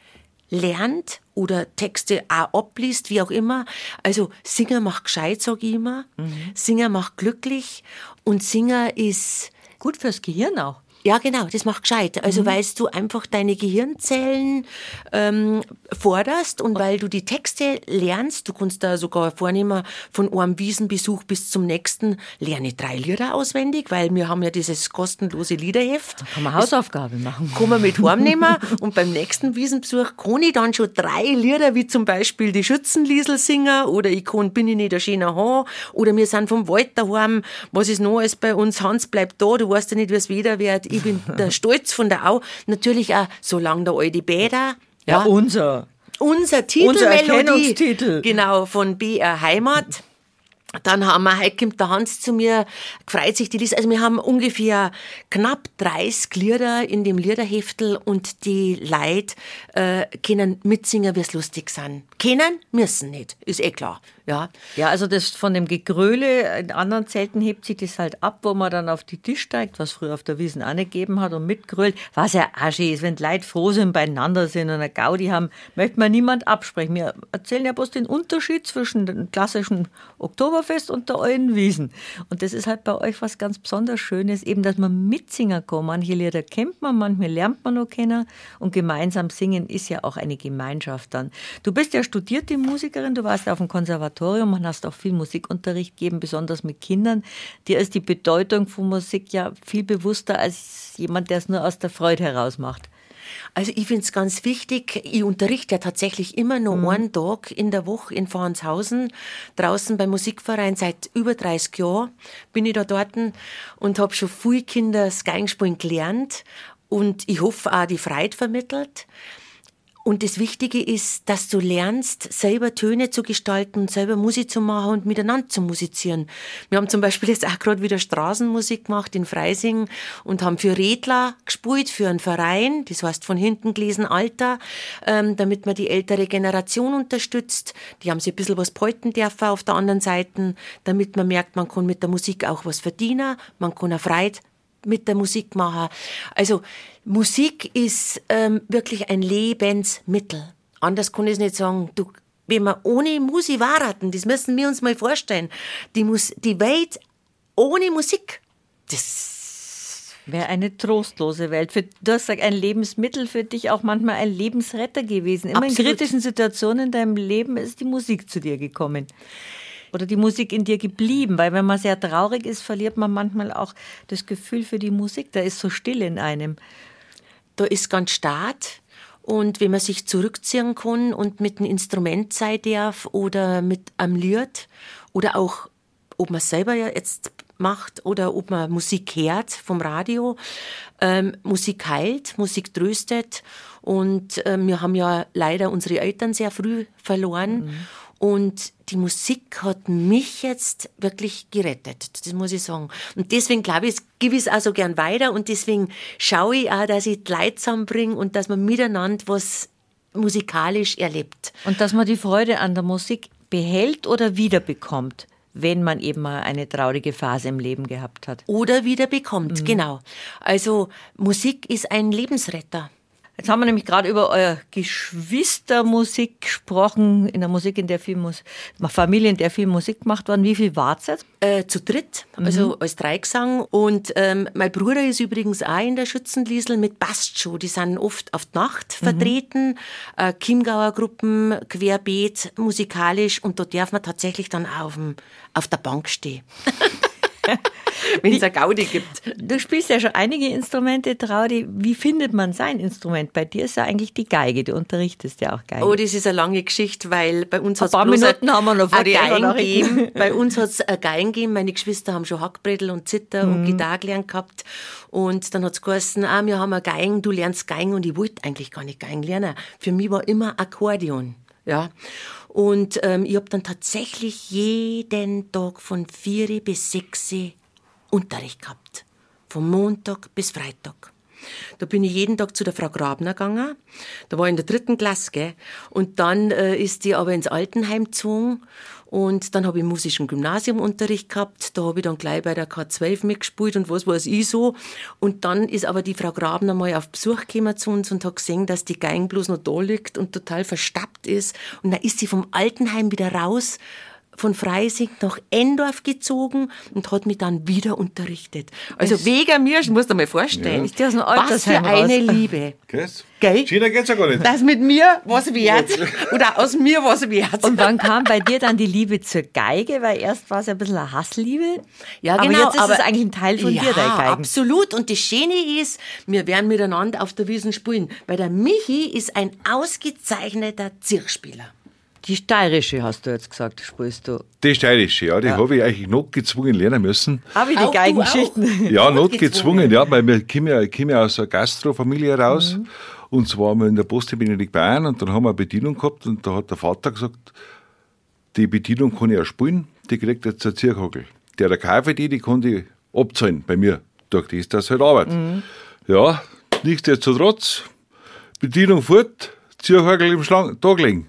lernt oder Texte auch abliest, wie auch immer. Also Singen macht gescheit, sage ich immer. Mhm. Singen macht glücklich und Singen ist... Gut fürs Gehirn auch. Ja, genau, das macht gescheit. Also, mhm. weil du einfach deine Gehirnzellen ähm, forderst und weil du die Texte lernst, du kannst da sogar vornehmen, von einem Wiesenbesuch bis zum nächsten, lerne ich drei Lieder auswendig, weil wir haben ja dieses kostenlose Liederheft. Da kann man Hausaufgabe machen. Kann man mit heimnehmen und beim nächsten Wiesenbesuch kann ich dann schon drei Lieder, wie zum Beispiel die Schützenliesel singen oder ich kann Bin ich nicht ein schöner Hahn oder wir sind vom Wald daheim, was ist noch alles bei uns, Hans bleibt da, du weißt ja nicht, wie es wieder wird. Ich bin der Stolz von der Au. Natürlich auch Solange der alte Bäder. Ja, ja, unser. Unser Titel, unser Erkennungstitel. Genau, von B R Heimat. Dann haben wir, heute kommt der Hans zu mir, freut sich die Liste. Also wir haben ungefähr knapp dreißig Lieder in dem Liederheftel und die Leute äh, können mitsingen, wie es lustig sind. Können, müssen nicht, ist eh klar. Ja. ja, also das von dem Gegröle, in anderen Zelten hebt sich das halt ab, wo man dann auf die Tisch steigt, was früher auf der Wiesn auch nicht gegeben hat und mitgrölt, was ja auch schön ist, wenn die Leute froh sind, beieinander sind und eine Gaudi haben, möchte man niemand absprechen. Wir erzählen ja bloß den Unterschied zwischen dem klassischen Oktoberfest und der alten Wiesn. Und das ist halt bei euch was ganz besonders Schönes, eben, dass man mitsingen kann. Manche Lieder kennt man, manche lernt man noch kennen und gemeinsam singen ist ja auch eine Gemeinschaft dann. Du bist ja studierte Musikerin, du warst auf dem Konservatorium und hast auch viel Musikunterricht gegeben, besonders mit Kindern. Dir ist die Bedeutung von Musik ja viel bewusster als jemand, der es nur aus der Freude heraus macht. Also ich finde es ganz wichtig, ich unterrichte ja tatsächlich immer nur mhm. einen Tag in der Woche in Fahnenshausen, draußen beim Musikverein seit über dreißig Jahren bin ich da dort und habe schon viele Kinder das Geigenspielen gelernt und ich hoffe auch die Freude vermittelt. Und das Wichtige ist, dass du lernst, selber Töne zu gestalten, selber Musik zu machen und miteinander zu musizieren. Wir haben zum Beispiel jetzt auch gerade wieder Straßenmusik gemacht in Freising und haben für Redler gespielt, für einen Verein, das heißt von hinten gelesen Alter, ähm, damit man die ältere Generation unterstützt. Die haben sich ein bisschen was behalten dürfen auf der anderen Seite, damit man merkt, man kann mit der Musik auch was verdienen, man kann eine Freude mit der Musik machen. Also Musik ist ähm, wirklich ein Lebensmittel. Anders kann ich es nicht sagen. Du, wenn wir ohne Musik warten, das müssen wir uns mal vorstellen. Die, Mus- die Welt ohne Musik, das wäre eine trostlose Welt. Für, du hast gesagt, ein Lebensmittel, für dich auch manchmal ein Lebensretter gewesen. Immer Absolut. in kritischen Situationen in deinem Leben ist die Musik zu dir gekommen. Oder die Musik in dir geblieben. Weil wenn man sehr traurig ist, verliert man manchmal auch das Gefühl für die Musik. Da ist so still in einem. Da ist ganz stark. Und wenn man sich zurückziehen kann und mit einem Instrument sein darf oder mit einem Lied oder auch, ob man selber ja jetzt macht oder ob man Musik hört vom Radio. Ähm, Musik heilt, Musik tröstet und ähm, wir haben ja leider unsere Eltern sehr früh verloren mhm. und die Musik hat mich jetzt wirklich gerettet, das muss ich sagen. Und deswegen glaube ich, gebe ich es auch so gern weiter und deswegen schaue ich auch, dass ich die Leute zusammenbringe und dass man miteinander was musikalisch erlebt. Und dass man die Freude an der Musik behält oder wiederbekommt, wenn man eben mal eine traurige Phase im Leben gehabt hat. Oder wieder bekommt, mhm. genau. Also Musik ist ein Lebensretter. Jetzt haben wir nämlich gerade über eure Geschwistermusik gesprochen, in der Musik, in der viel Musik, Familie, in der viel Musik gemacht worden. Wie viel wart ihr jetzt? Äh, zu dritt, also mhm. als Dreigesang. Und ähm, mein Bruder ist übrigens auch in der Schützenliesel mit Bastschuh. Die sind oft auf die Nacht mhm. vertreten. Äh, Chiemgauer Gruppen, querbeet, musikalisch. Und da darf man tatsächlich dann auf, dem, auf der Bank stehen. Wenn es eine Gaudi gibt. Du spielst ja schon einige Instrumente, Traudi. Wie findet man sein Instrument? Bei dir ist ja eigentlich die Geige. Du unterrichtest ja auch Geige. Oh, das ist eine lange Geschichte, weil bei uns hat es ein paar Minuten haben wir noch vor die Geigen gegeben. Bei uns hat es eine Geigen gegeben. Meine Geschwister haben schon Hackbrettel und Zither mhm. und Gitarre gelernt gehabt. Und dann hat es geheißen, ah, wir haben eine Geigen, du lernst Geigen. Und ich wollte eigentlich gar nicht Geigen lernen. Für mich war immer Akkordeon. Ja. Und ähm, ich habe dann tatsächlich jeden Tag von vier bis sechs Unterricht gehabt. Von Montag bis Freitag. Da bin ich jeden Tag zu der Frau Grabner gegangen. Da war ich in der dritten Klasse, gell? Und dann äh, ist die aber ins Altenheim gezogen. Und dann habe ich im musischen Gymnasiumunterricht gehabt. Da habe ich dann gleich bei der K zwölf mitgespielt und was weiß ich so. Und dann ist aber die Frau Grabner mal auf Besuch gekommen zu uns und hat gesehen, dass die Geige bloß noch da liegt und total verstaubt ist. Und dann ist sie vom Altenheim wieder raus, von Freising nach Endorf gezogen und hat mich dann wieder unterrichtet. Also es wegen mir, ich muss dir mal vorstellen, ja. Ist das ein was für eine raus. Liebe. Geht's? Gell? Schöner geht's ja gar nicht. Dass mit mir was wird oder aus mir was wird. Und wann kam bei dir dann die Liebe zur Geige? Weil erst war es ein bisschen eine Hassliebe. Ja, aber genau. Jetzt ist aber es eigentlich ein Teil von ja, dir, deine Geigen. Absolut. Und das Schöne ist, wir werden miteinander auf der Wiesn spielen. Weil der Michi ist ein ausgezeichneter Zirchspieler. Die steirische, hast du jetzt gesagt, spielst du. Die steirische, ja, die ja. habe ich eigentlich notgezwungen lernen müssen. Aber die Geigengeschichten. Ja, notgezwungen, ja, weil wir kommen ja, kommen ja aus einer Gastrofamilie raus. Mhm. Und zwar waren wir in der Post in Benedikt Bayern und dann haben wir eine Bedienung gehabt und da hat der Vater gesagt, die Bedienung kann ich ja spielen, die kriegt jetzt einen Zirchhagel. Der der kaufe die, die kann die abzahlen bei mir. Durch das, dass halt Arbeit. Mhm. Ja, nichtsdestotrotz, Bedienung fort, Zirchhagel im Schlang- Tag legen.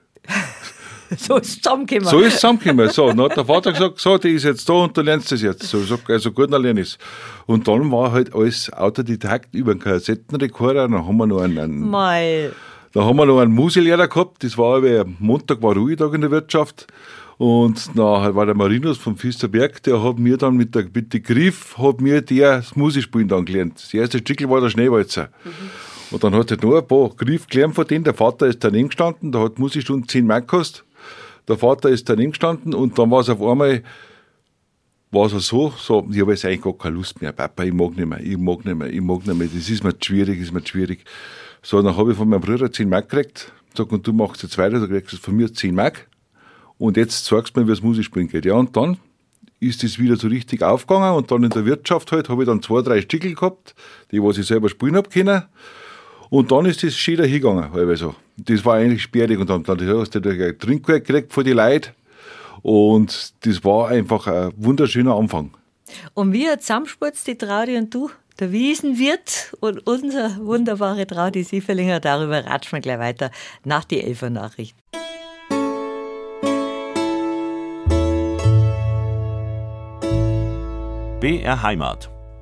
So ist es zusammengekommen. So ist es zusammengekommen. So, dann hat der Vater gesagt, so, die ist jetzt da und du lernst das jetzt. So, ich sag, also gut, dann lerne ich es. Und dann war halt alles Autodidakt über einen Kassettenrekorder. Dann haben wir noch einen, einen, Mal. Dann haben wir noch einen Musiklehrer gehabt. Das war aber, Montag war Ruhetag in der Wirtschaft. Und dann war der Marinus vom Pfisterberg, der hat mir dann mit der, mit dem Griff, hat mir der das Musikspielen dann gelernt. Das erste Stückchen war der Schneewalzer. Mhm. Und dann hat er noch ein paar Griff gelernt von denen. Der Vater ist daneben gestanden, da hat die Musikstunde zehn Mark gekostet. Der Vater ist daneben gestanden und dann war es auf einmal, war es so, so, ich habe jetzt eigentlich gar keine Lust mehr. Papa, ich mag nicht mehr, ich mag nicht mehr, ich mag nicht mehr. Das ist mir zu schwierig, ist mir zu schwierig. So, dann habe ich von meinem Bruder zehn Mark gekriegt. Sag, und du machst jetzt weiter, du kriegst von mir zehn Mark. Und jetzt sagst du mir, wie das Musikspielen geht. Ja, und dann ist das wieder so richtig aufgegangen und dann in der Wirtschaft halt, habe ich dann zwei, drei Stickel gehabt, die, was ich selber spielen habe können. Und dann ist das schön dahingegangen, also. Das war eigentlich sperrig und dann, dann hast du ein Trinkgeld gekriegt von den Leuten und das war einfach ein wunderschöner Anfang. Und wir zusammenspielt die Traudi und du, der Wiesenwirt und unser wunderbare Traudi Sieferlinger, darüber ratschen wir gleich weiter nach die elf Uhr Nachricht. B R Heimat.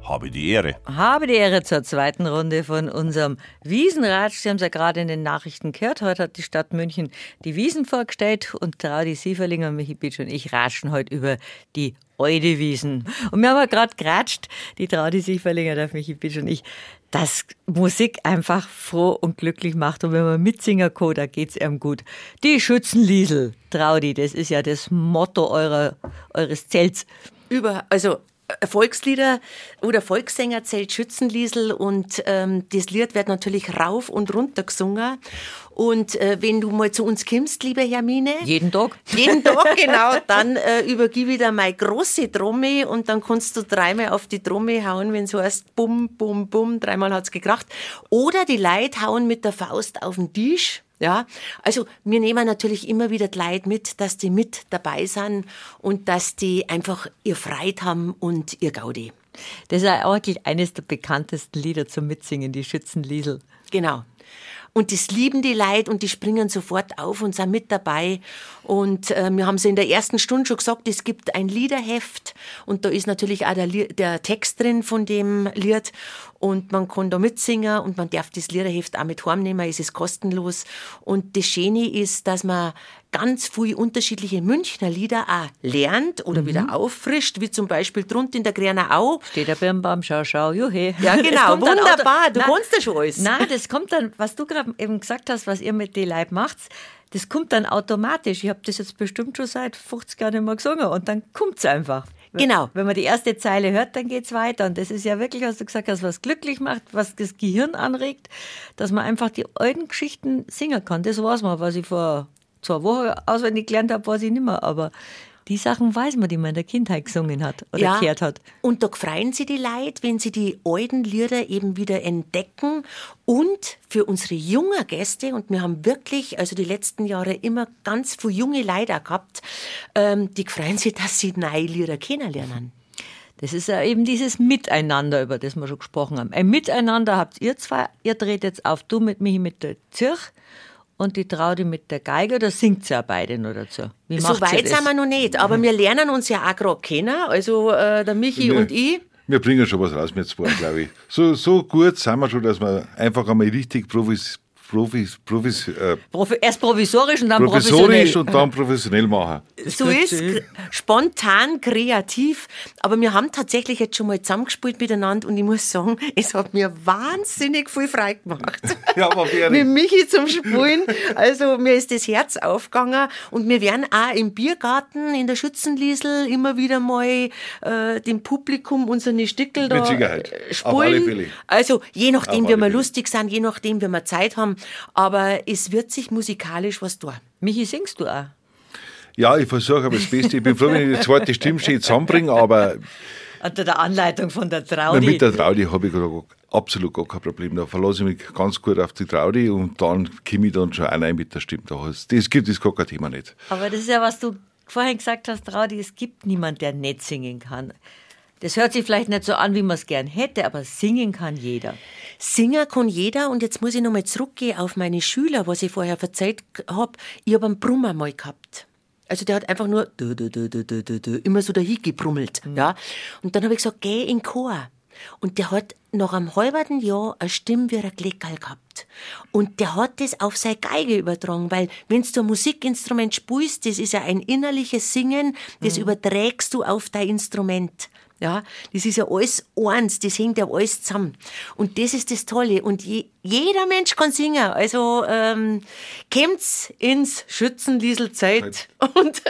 habe die Ehre. Habe die Ehre zur zweiten Runde von unserem Wiesenratsch. Sie haben es ja gerade in den Nachrichten gehört. Heute hat die Stadt München die Wiesen vorgestellt und Traudi Sieferlinger, Michi Bitsch und ich ratschen heute über die Eudewiesen. Und wir haben ja gerade geratscht, die Traudi Sieferlinger, der Michi Bitsch und ich, dass Musik einfach froh und glücklich macht. Und wenn man mitsingen kann, da geht's einem gut. Die Schützenliesel, Traudi, das ist ja das Motto eurer, eures Zelts. Über, also Volkslieder oder Volkssänger zählt Schützenliesel und ähm, das Lied wird natürlich rauf und runter gesungen. Und äh, wenn du mal zu uns kommst, liebe Hermine. Jeden Tag. Jeden Tag, genau. Dann äh, übergib wieder meine große Trommel und dann kannst du dreimal auf die Trommel hauen, wenn es heißt, bum, bum, bum, dreimal hat's gekracht. Oder die Leute hauen mit der Faust auf den Tisch. Ja, also wir nehmen natürlich immer wieder die Leute mit, dass die mit dabei sind und dass die einfach ihr Freude haben und ihr Gaudi. Das ist auch wirklich eines der bekanntesten Lieder zum Mitsingen, die Schützenliesel. Genau. Und das lieben die Leute und die springen sofort auf und sind mit dabei. Und äh, wir haben es in der ersten Stunde schon gesagt, es gibt ein Liederheft und da ist natürlich auch der, der Text drin von dem Lied und man kann da mitsingen und man darf das Liederheft auch mit heimnehmen, es ist kostenlos. Und das Schöne ist, dass man ganz viele unterschiedliche Münchner Lieder auch lernt oder mhm. wieder auffrischt, wie zum Beispiel drunter in der Gräner Au. Steht der Birnbaum, schau, schau, juhe. Ja, genau, wunderbar, du kannst das schon alles. Nein, das kommt dann, was du gerade eben gesagt hast, was ihr mit den Leib macht, das kommt dann automatisch. Ich habe das jetzt bestimmt schon seit fünfzig Jahren nicht mehr gesungen und dann kommt es einfach. Genau. Wenn man die erste Zeile hört, dann geht's weiter. Und das ist ja wirklich, was du gesagt hast, was glücklich macht, was das Gehirn anregt, dass man einfach die alten Geschichten singen kann. Das weiß man, was ich vor zwei Wochen auswendig gelernt habe, weiß ich nicht mehr. Aber die Sachen weiß man, die man in der Kindheit gesungen hat oder ja, gehört hat. Und da freuen sie die Leute, wenn sie die alten Lieder eben wieder entdecken. Und für unsere jungen Gäste, und wir haben wirklich, also die letzten Jahre immer ganz viele junge Leute auch gehabt, ähm, die freuen sich, dass sie neue Lieder kennenlernen. Das ist ja eben dieses Miteinander, über das wir schon gesprochen haben. Ein Miteinander habt ihr zwei, ihr dreht jetzt auf, du mit mich mit der Zirch und die Traudi mit der Geige, oder singt sie ja beide noch dazu? Wie so weit sind wir noch nicht, aber mhm. wir lernen uns ja auch gerade kennen, also äh, der Michi wir, und ich. Wir bringen schon was raus mit zwei, glaube ich. So, so gut sind wir schon, dass wir einfach einmal richtig Profis, Profis, Profis, äh, Profi, erst provisorisch und dann provisorisch professionell. und dann professionell machen. So ist es, spontan, kreativ, aber wir haben tatsächlich jetzt schon mal zusammengespielt miteinander und ich muss sagen, es hat mir wahnsinnig viel Freude gemacht. Ja, aber mit Michi zum Spielen, also mir ist das Herz aufgegangen und wir werden auch im Biergarten, in der Schützenliesel immer wieder mal äh, dem Publikum unsere Stickel da mit Sicherheit. spielen. Auf alle Fälle. Also je nachdem, Auf wie wir alle lustig sind, je nachdem, wie wir Zeit haben, aber es wird sich musikalisch was tun. Michi, singst du auch? Ja, ich versuche aber das Beste. Ich bin froh, wenn ich die zweite Stimmschicht zusammenbringe, aber unter der Anleitung von der Traudi. Mit der Traudi habe ich gar, absolut gar kein Problem. Da verlasse ich mich ganz gut auf die Traudi und dann komme ich dann schon rein mit der Stimme. Das gibt es gar kein Thema nicht. Aber das ist ja, was du vorhin gesagt hast, Traudi, es gibt niemanden, der nicht singen kann. Das hört sich vielleicht nicht so an, wie man es gern hätte, aber singen kann jeder. Singen kann jeder und jetzt muss ich nochmal zurückgehen auf meine Schüler, was ich vorher erzählt habe. Ich habe einen Brummer mal gehabt. Also der hat einfach nur du, du, du, du, du, du, immer so dahin gebrummelt. Mhm. Ja. Und dann habe ich gesagt, geh in den Chor. Und der hat nach einem halben Jahr eine Stimme wie ein Gleckerl gehabt. Und der hat das auf seine Geige übertragen, weil wenn du ein Musikinstrument spielst, das ist ja ein innerliches Singen, das mhm. überträgst du auf dein Instrument. Ja, das ist ja alles eins, das hängt ja alles zusammen. Und das ist das Tolle. Und je, jeder Mensch kann singen. Also ähm, kommt's ins Schützenlieselzeit und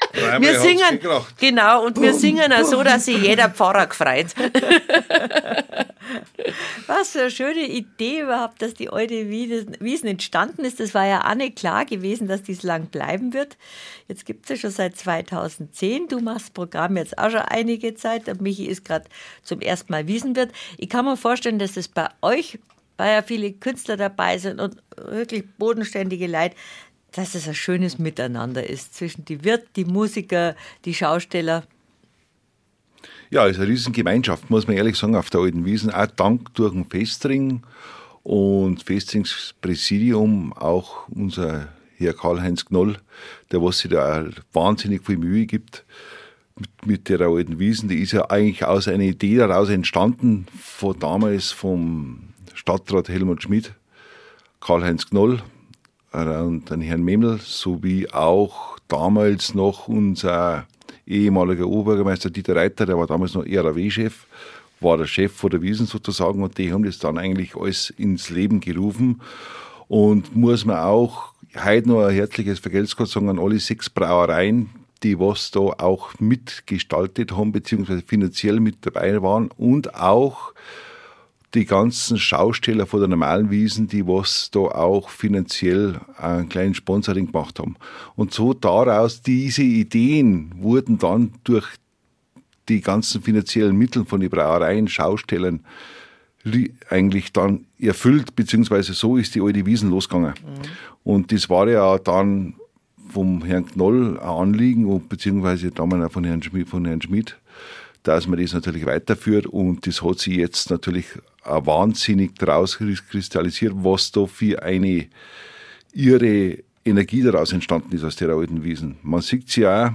wir singen. Genau, und wir singen auch so, dass sich jeder Pfarrer gefreut. Was für eine schöne Idee überhaupt, dass die alte Wiesen entstanden ist. Das war ja auch nicht klar gewesen, dass dies lang bleiben wird. Jetzt gibt es ja schon seit zweitausendzehn. Du machst das Programm jetzt auch schon einige Zeit. Der Michi ist gerade zum ersten Mal Wiesenwirt. Ich kann mir vorstellen, dass das bei euch, weil ja viele Künstler dabei sind und wirklich bodenständige Leute, dass es ein schönes Miteinander ist zwischen die Wirt, die Musiker, die Schausteller. Ja, es ist eine Riesengemeinschaft, muss man ehrlich sagen, auf der alten Wiesen. Auch dank durch den Festring und Festrings Präsidium, auch unser Herr Karl-Heinz Knoll, der was sich da wahnsinnig viel Mühe gibt. mit, mit der alten Wiesen, die ist ja eigentlich aus einer Idee daraus entstanden, von damals vom Stadtrat Helmut Schmidt, Karl-Heinz Knoll und den Herrn Memel, sowie auch damals noch unser ehemaliger Oberbürgermeister Dieter Reiter, der war damals noch R A W-Chef, war der Chef von der Wiesn sozusagen, und die haben das dann eigentlich alles ins Leben gerufen. Und muss man auch heute noch ein herzliches Vergelt's Gott sagen an alle sechs Brauereien, die was da auch mitgestaltet haben, beziehungsweise finanziell mit dabei waren, und auch die ganzen Schausteller von der normalen Wiesn, die was da auch finanziell einen kleinen Sponsoring gemacht haben. Und so daraus, diese Ideen wurden dann durch die ganzen finanziellen Mittel von den Brauereien, Schaustellern eigentlich dann erfüllt, beziehungsweise so ist die alte Wiesn losgegangen. Mhm. Und das war ja dann vom Herrn Knoll ein Anliegen, und beziehungsweise damals auch von Herrn Schmidt, von Herrn Schmidt, dass man das natürlich weiterführt, und das hat sich jetzt natürlich auch wahnsinnig daraus kristallisiert, was da für eine irre Energie daraus entstanden ist aus der alten Wiesn. Man sieht sie ja auch,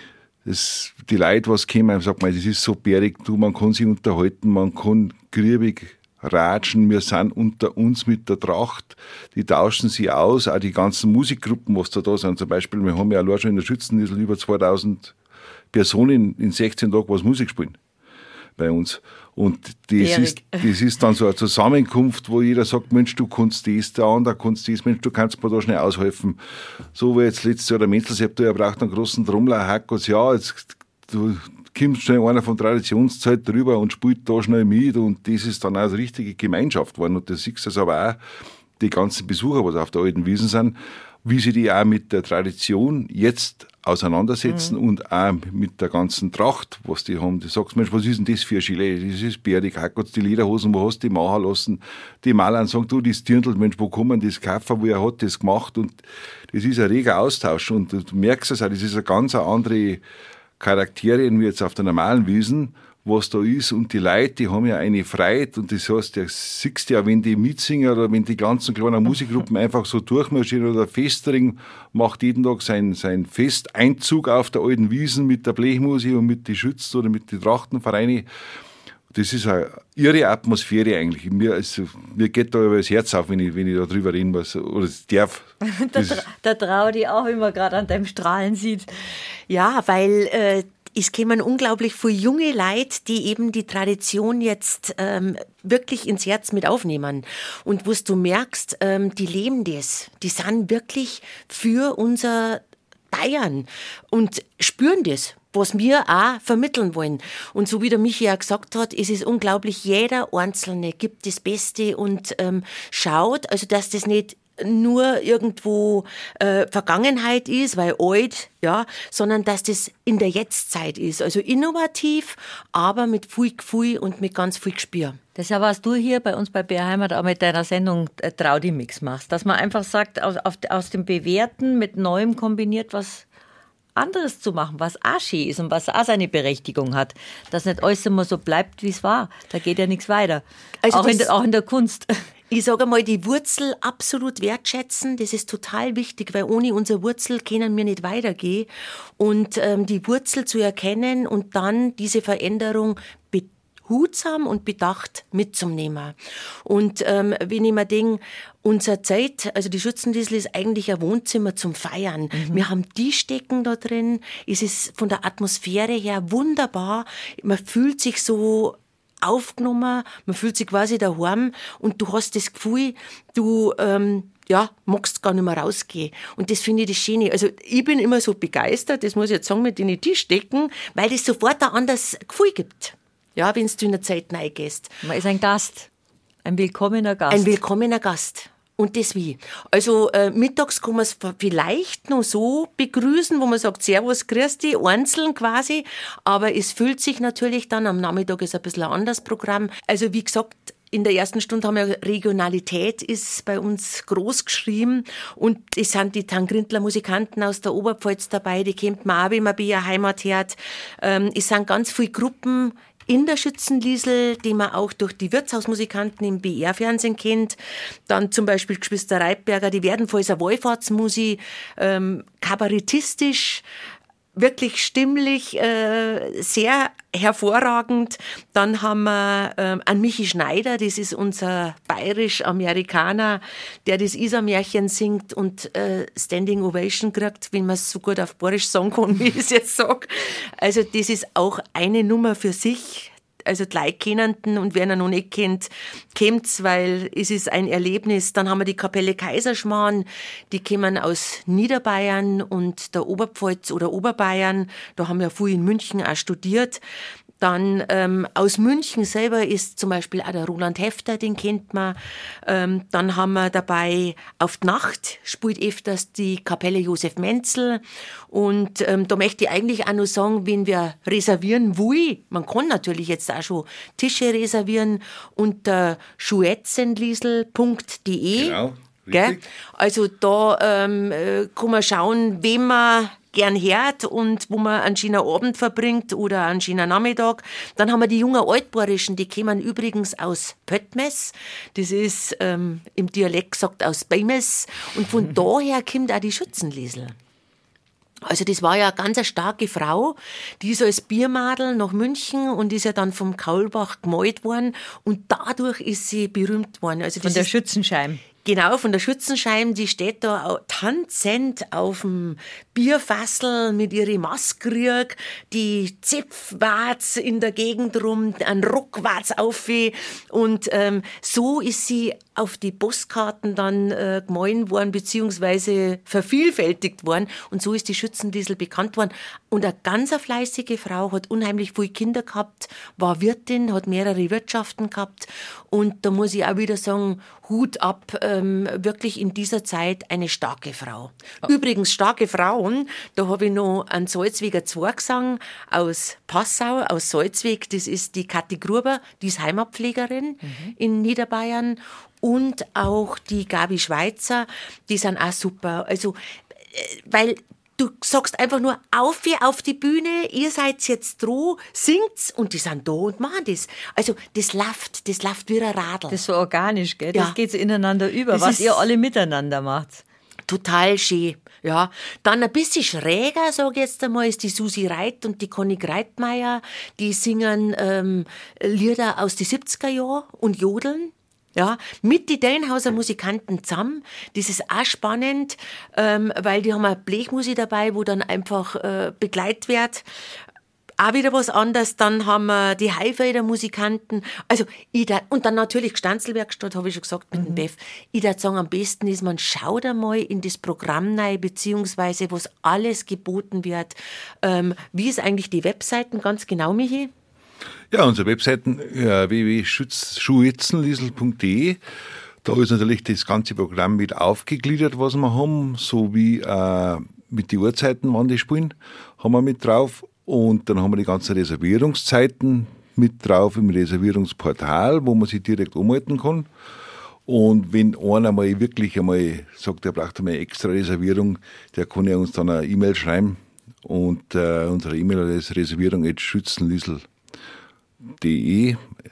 das, die Leute, was kommen, sagt man, das ist so bärig, du, man kann sich unterhalten, man kann griebig ratschen, wir sind unter uns mit der Tracht, die tauschen sich aus, auch die ganzen Musikgruppen, was da da sind, zum Beispiel, wir haben ja allein schon in der Schützeninsel über zweitausend Personen in sechzehn Tagen was Musik spielen bei uns. Und das ist, das ist dann so eine Zusammenkunft, wo jeder sagt, Mensch, du kannst das, der andere kannst das, Mensch, du kannst mir da schnell aushelfen. So wie jetzt letztes Jahr der Menzelsepp, du, er braucht einen großen Trommler, Hackos, ja, jetzt du kommst schnell einer von Traditionszeit drüber und spielt da schnell mit, und das ist dann auch eine richtige Gemeinschaft geworden. Und das siehst du aber auch, die ganzen Besucher, was auf der alten Wiesn sind, wie sie die auch mit der Tradition jetzt auseinandersetzen, mhm. und auch mit der ganzen Tracht, was die haben. Du sagst, Mensch, was ist denn das für ein Gilet? Das ist bärig, Hackot's, die Lederhosen, wo hast du die machen lassen? Die Malern sagen, du, das Dirndl, Mensch, wo kann man das kaufen, wo er hat das gemacht? Und das ist ein reger Austausch, und du merkst es auch, das ist eine ganz andere Charaktere, wie jetzt auf der normalen Wiesn, was da ist, und die Leute, die haben ja eine Freiheit, und das heißt, der siehst ja, wenn die mitsingen oder wenn die ganzen kleinen Musikgruppen einfach so durchmarschieren, oder der Festring macht jeden Tag sein, sein Festeinzug auf der alten Wiesn mit der Blechmusik und mit den Schütz- oder mit den Trachtenvereinen. Das ist eine irre Atmosphäre eigentlich. Mir, also, mir geht da über das Herz auf, wenn ich, wenn ich da drüber reden muss, oder das darf. da, da trau die auch immer gerade an deinem Strahlen sieht. Ja, weil äh, es kämen unglaublich viele junge Leute, die eben die Tradition jetzt ähm, wirklich ins Herz mit aufnehmen. Und wo du merkst, ähm, die leben das. Die sind wirklich für unser Bayern und spüren das, was wir auch vermitteln wollen. Und so wie der Michi auch gesagt hat, es ist unglaublich, jeder Einzelne gibt das Beste und ähm, schaut, also dass das nicht nur irgendwo äh, Vergangenheit ist, weil alt, ja, sondern dass das in der Jetztzeit ist. Also innovativ, aber mit viel Gefühl und mit ganz viel Gespür. Das ist ja, was du hier bei uns bei B R Heimat auch mit deiner Sendung äh, Traudi-Mix machst. Dass man einfach sagt, aus, auf, aus dem Bewährten mit Neuem kombiniert was anderes zu machen, was auch schön ist und was auch seine Berechtigung hat. Dass nicht alles immer so bleibt, wie es war. Da geht ja nichts weiter. Also auch, in der, auch in der Kunst. Ich sage einmal, die Wurzel absolut wertschätzen, das ist total wichtig, weil ohne unsere Wurzel können wir nicht weitergehen. Und ähm, die Wurzel zu erkennen und dann diese Veränderung behutsam und bedacht mitzunehmen. Und ähm, wenn ich mir denke, unsere Zeit, also die Schützendiesel ist eigentlich ein Wohnzimmer zum Feiern. Mhm. Wir haben die Stecken da drin, es ist von der Atmosphäre her wunderbar, man fühlt sich so aufgenommen, man fühlt sich quasi daheim und du hast das Gefühl, du ähm, ja, magst gar nicht mehr rausgehen. Und das finde ich das Schöne. Also ich bin immer so begeistert, das muss ich jetzt sagen, mit den Tischdecken, weil das sofort ein anderes Gefühl gibt. Ja, wenn du in der Zeit reingehst. Man ist ein Gast, ein willkommener Gast. Ein willkommener Gast. Und das wie? Also äh, mittags kann man es vielleicht noch so begrüßen, wo man sagt, Servus, grüß dich, einzeln quasi. Aber es fühlt sich natürlich dann, am Nachmittag ist ein bisschen ein anderes Programm. Also wie gesagt, in der ersten Stunde haben wir Regionalität, ist bei uns groß geschrieben. Und es sind die Tangrindler Musikanten aus der Oberpfalz dabei, die kennt man auch, wie man bei ihr Heimat hört. Ähm, es sind ganz viele Gruppen in der Schützenliesel, die man auch durch die Wirtshausmusikanten im B R-Fernsehen kennt. Dann zum Beispiel Geschwister Reitberger, die Werdenfelser Wallfahrtsmusik, ähm, kabarettistisch, wirklich stimmlich äh, sehr hervorragend. Dann haben wir äh, einen Michi Schneider, das ist unser bayerisch-Amerikaner, der das Isar-Märchen singt und äh, Standing Ovation kriegt, wenn man es so gut auf Bayerisch sagen kann, wie ich es jetzt sage. Also das ist auch eine Nummer für sich. Also die Leute kennenden und wer ihn noch nicht kennt, kommt's, weil es ist ein Erlebnis. Dann haben wir die Kapelle Kaiserschmarrn, die kommen aus Niederbayern und der Oberpfalz oder Oberbayern. Da haben wir viel in München auch studiert. Dann ähm, aus München selber ist zum Beispiel auch der Roland Hefter, den kennt man. Ähm, dann haben wir dabei auf die Nacht, spielt öfters die Kapelle Josef Menzel. Und ähm, da möchte ich eigentlich auch noch sagen, wenn wir reservieren will, man kann natürlich jetzt auch schon Tische reservieren unter schuetzenliesel punkt de. Genau, Gell? richtig. Also da ähm, äh, kann man schauen, wem man gern hört und wo man einen schönen Abend verbringt oder einen schönen Nachmittag. Dann haben wir die jungen Altbayerischen, die kommen übrigens aus Pöttmes. Das ist ähm, im Dialekt gesagt aus Beimes. Und von daher kommt auch die Schützenliesel. Also das war ja eine ganz starke Frau, die ist als Biermadel nach München und ist ja dann vom Kaulbach gemalt worden und dadurch ist sie berühmt worden. Also Von das der ist, Schützenscheim. Genau, von der Schützenscheim, die steht da tanzend auf dem Bierfassel mit ihrer Maske, die Zipfwarz in der Gegend rum, ein Rockwarz auf und ähm, so ist sie auf die Postkarten dann äh, gemahlen worden, beziehungsweise vervielfältigt worden und so ist die Schützenliesel bekannt worden. Und eine ganz fleißige Frau, hat unheimlich viele Kinder gehabt, war Wirtin, hat mehrere Wirtschaften gehabt und da muss ich auch wieder sagen, Hut ab, ähm, wirklich in dieser Zeit eine starke Frau. Oh. Übrigens, starke Frauen, da habe ich noch einen Salzweger Zwergsang aus Passau, aus Salzweg, das ist die Kathi Gruber, die ist Heimatpflegerin mhm. in Niederbayern und auch die Gabi Schweizer, die sind auch super. Also, weil du sagst einfach nur auf wie auf die Bühne, ihr seid jetzt dran, singt's und die sind da und machen das. Also das läuft, das läuft wie ein Radl. Das ist so organisch, gell? Ja. Das geht so ineinander über, Das was ist ihr alle miteinander macht. Total schön, ja. Dann ein bisschen schräger, sage ich jetzt einmal, ist die Susi Reit und die Conny Greitmeier. Die singen ähm, Lieder aus den siebziger Jahren und jodeln. Ja, mit die Dellenhauser Musikanten zusammen. Das ist auch spannend, ähm, weil die haben eine Blechmusik dabei, wo dann einfach äh, begleitet wird. Auch wieder was anderes. Dann haben wir die Heifelder Musikanten. Also, ich da, und dann natürlich Gstanzelwerkstatt, habe ich schon gesagt, mit mhm. dem Bev. Ich würde sagen, am besten ist, man schaut einmal in das Programm rein, beziehungsweise was alles geboten wird. Ähm, wie ist eigentlich die Webseiten ganz genau, Michi? Ja, unsere Webseiten äh, w w w punkt schuetzenliesel punkt de. Da ist natürlich das ganze Programm mit aufgegliedert, was wir haben, sowie äh, mit den Uhrzeiten, wann die spielen, haben wir mit drauf. Und dann haben wir die ganzen Reservierungszeiten mit drauf im Reservierungsportal, wo man sich direkt umhalten kann. Und wenn einer mal wirklich einmal sagt, er braucht einmal eine extra Reservierung, der kann ja uns dann eine E-Mail schreiben. Und äh, unsere E-Mail-Adresse reservierung at schützenliesel punkt de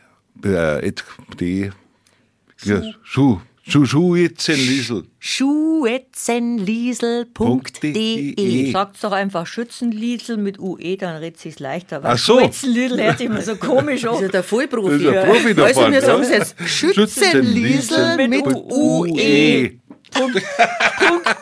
äh, de ja, Schuh, Schuh, Schuetzenliesel. Schuetzenliesel punkt de. Sagt's doch einfach Schützenliesel mit U E, dann redet sich's leichter. Ach so. Schützenliesel hört sich immer so komisch an. Das ist ja der Vollprofi. Das ist der Profi davon. Also wir sagen es ja. jetzt Schützenliesel mit, mit U E. Punkt, Punkt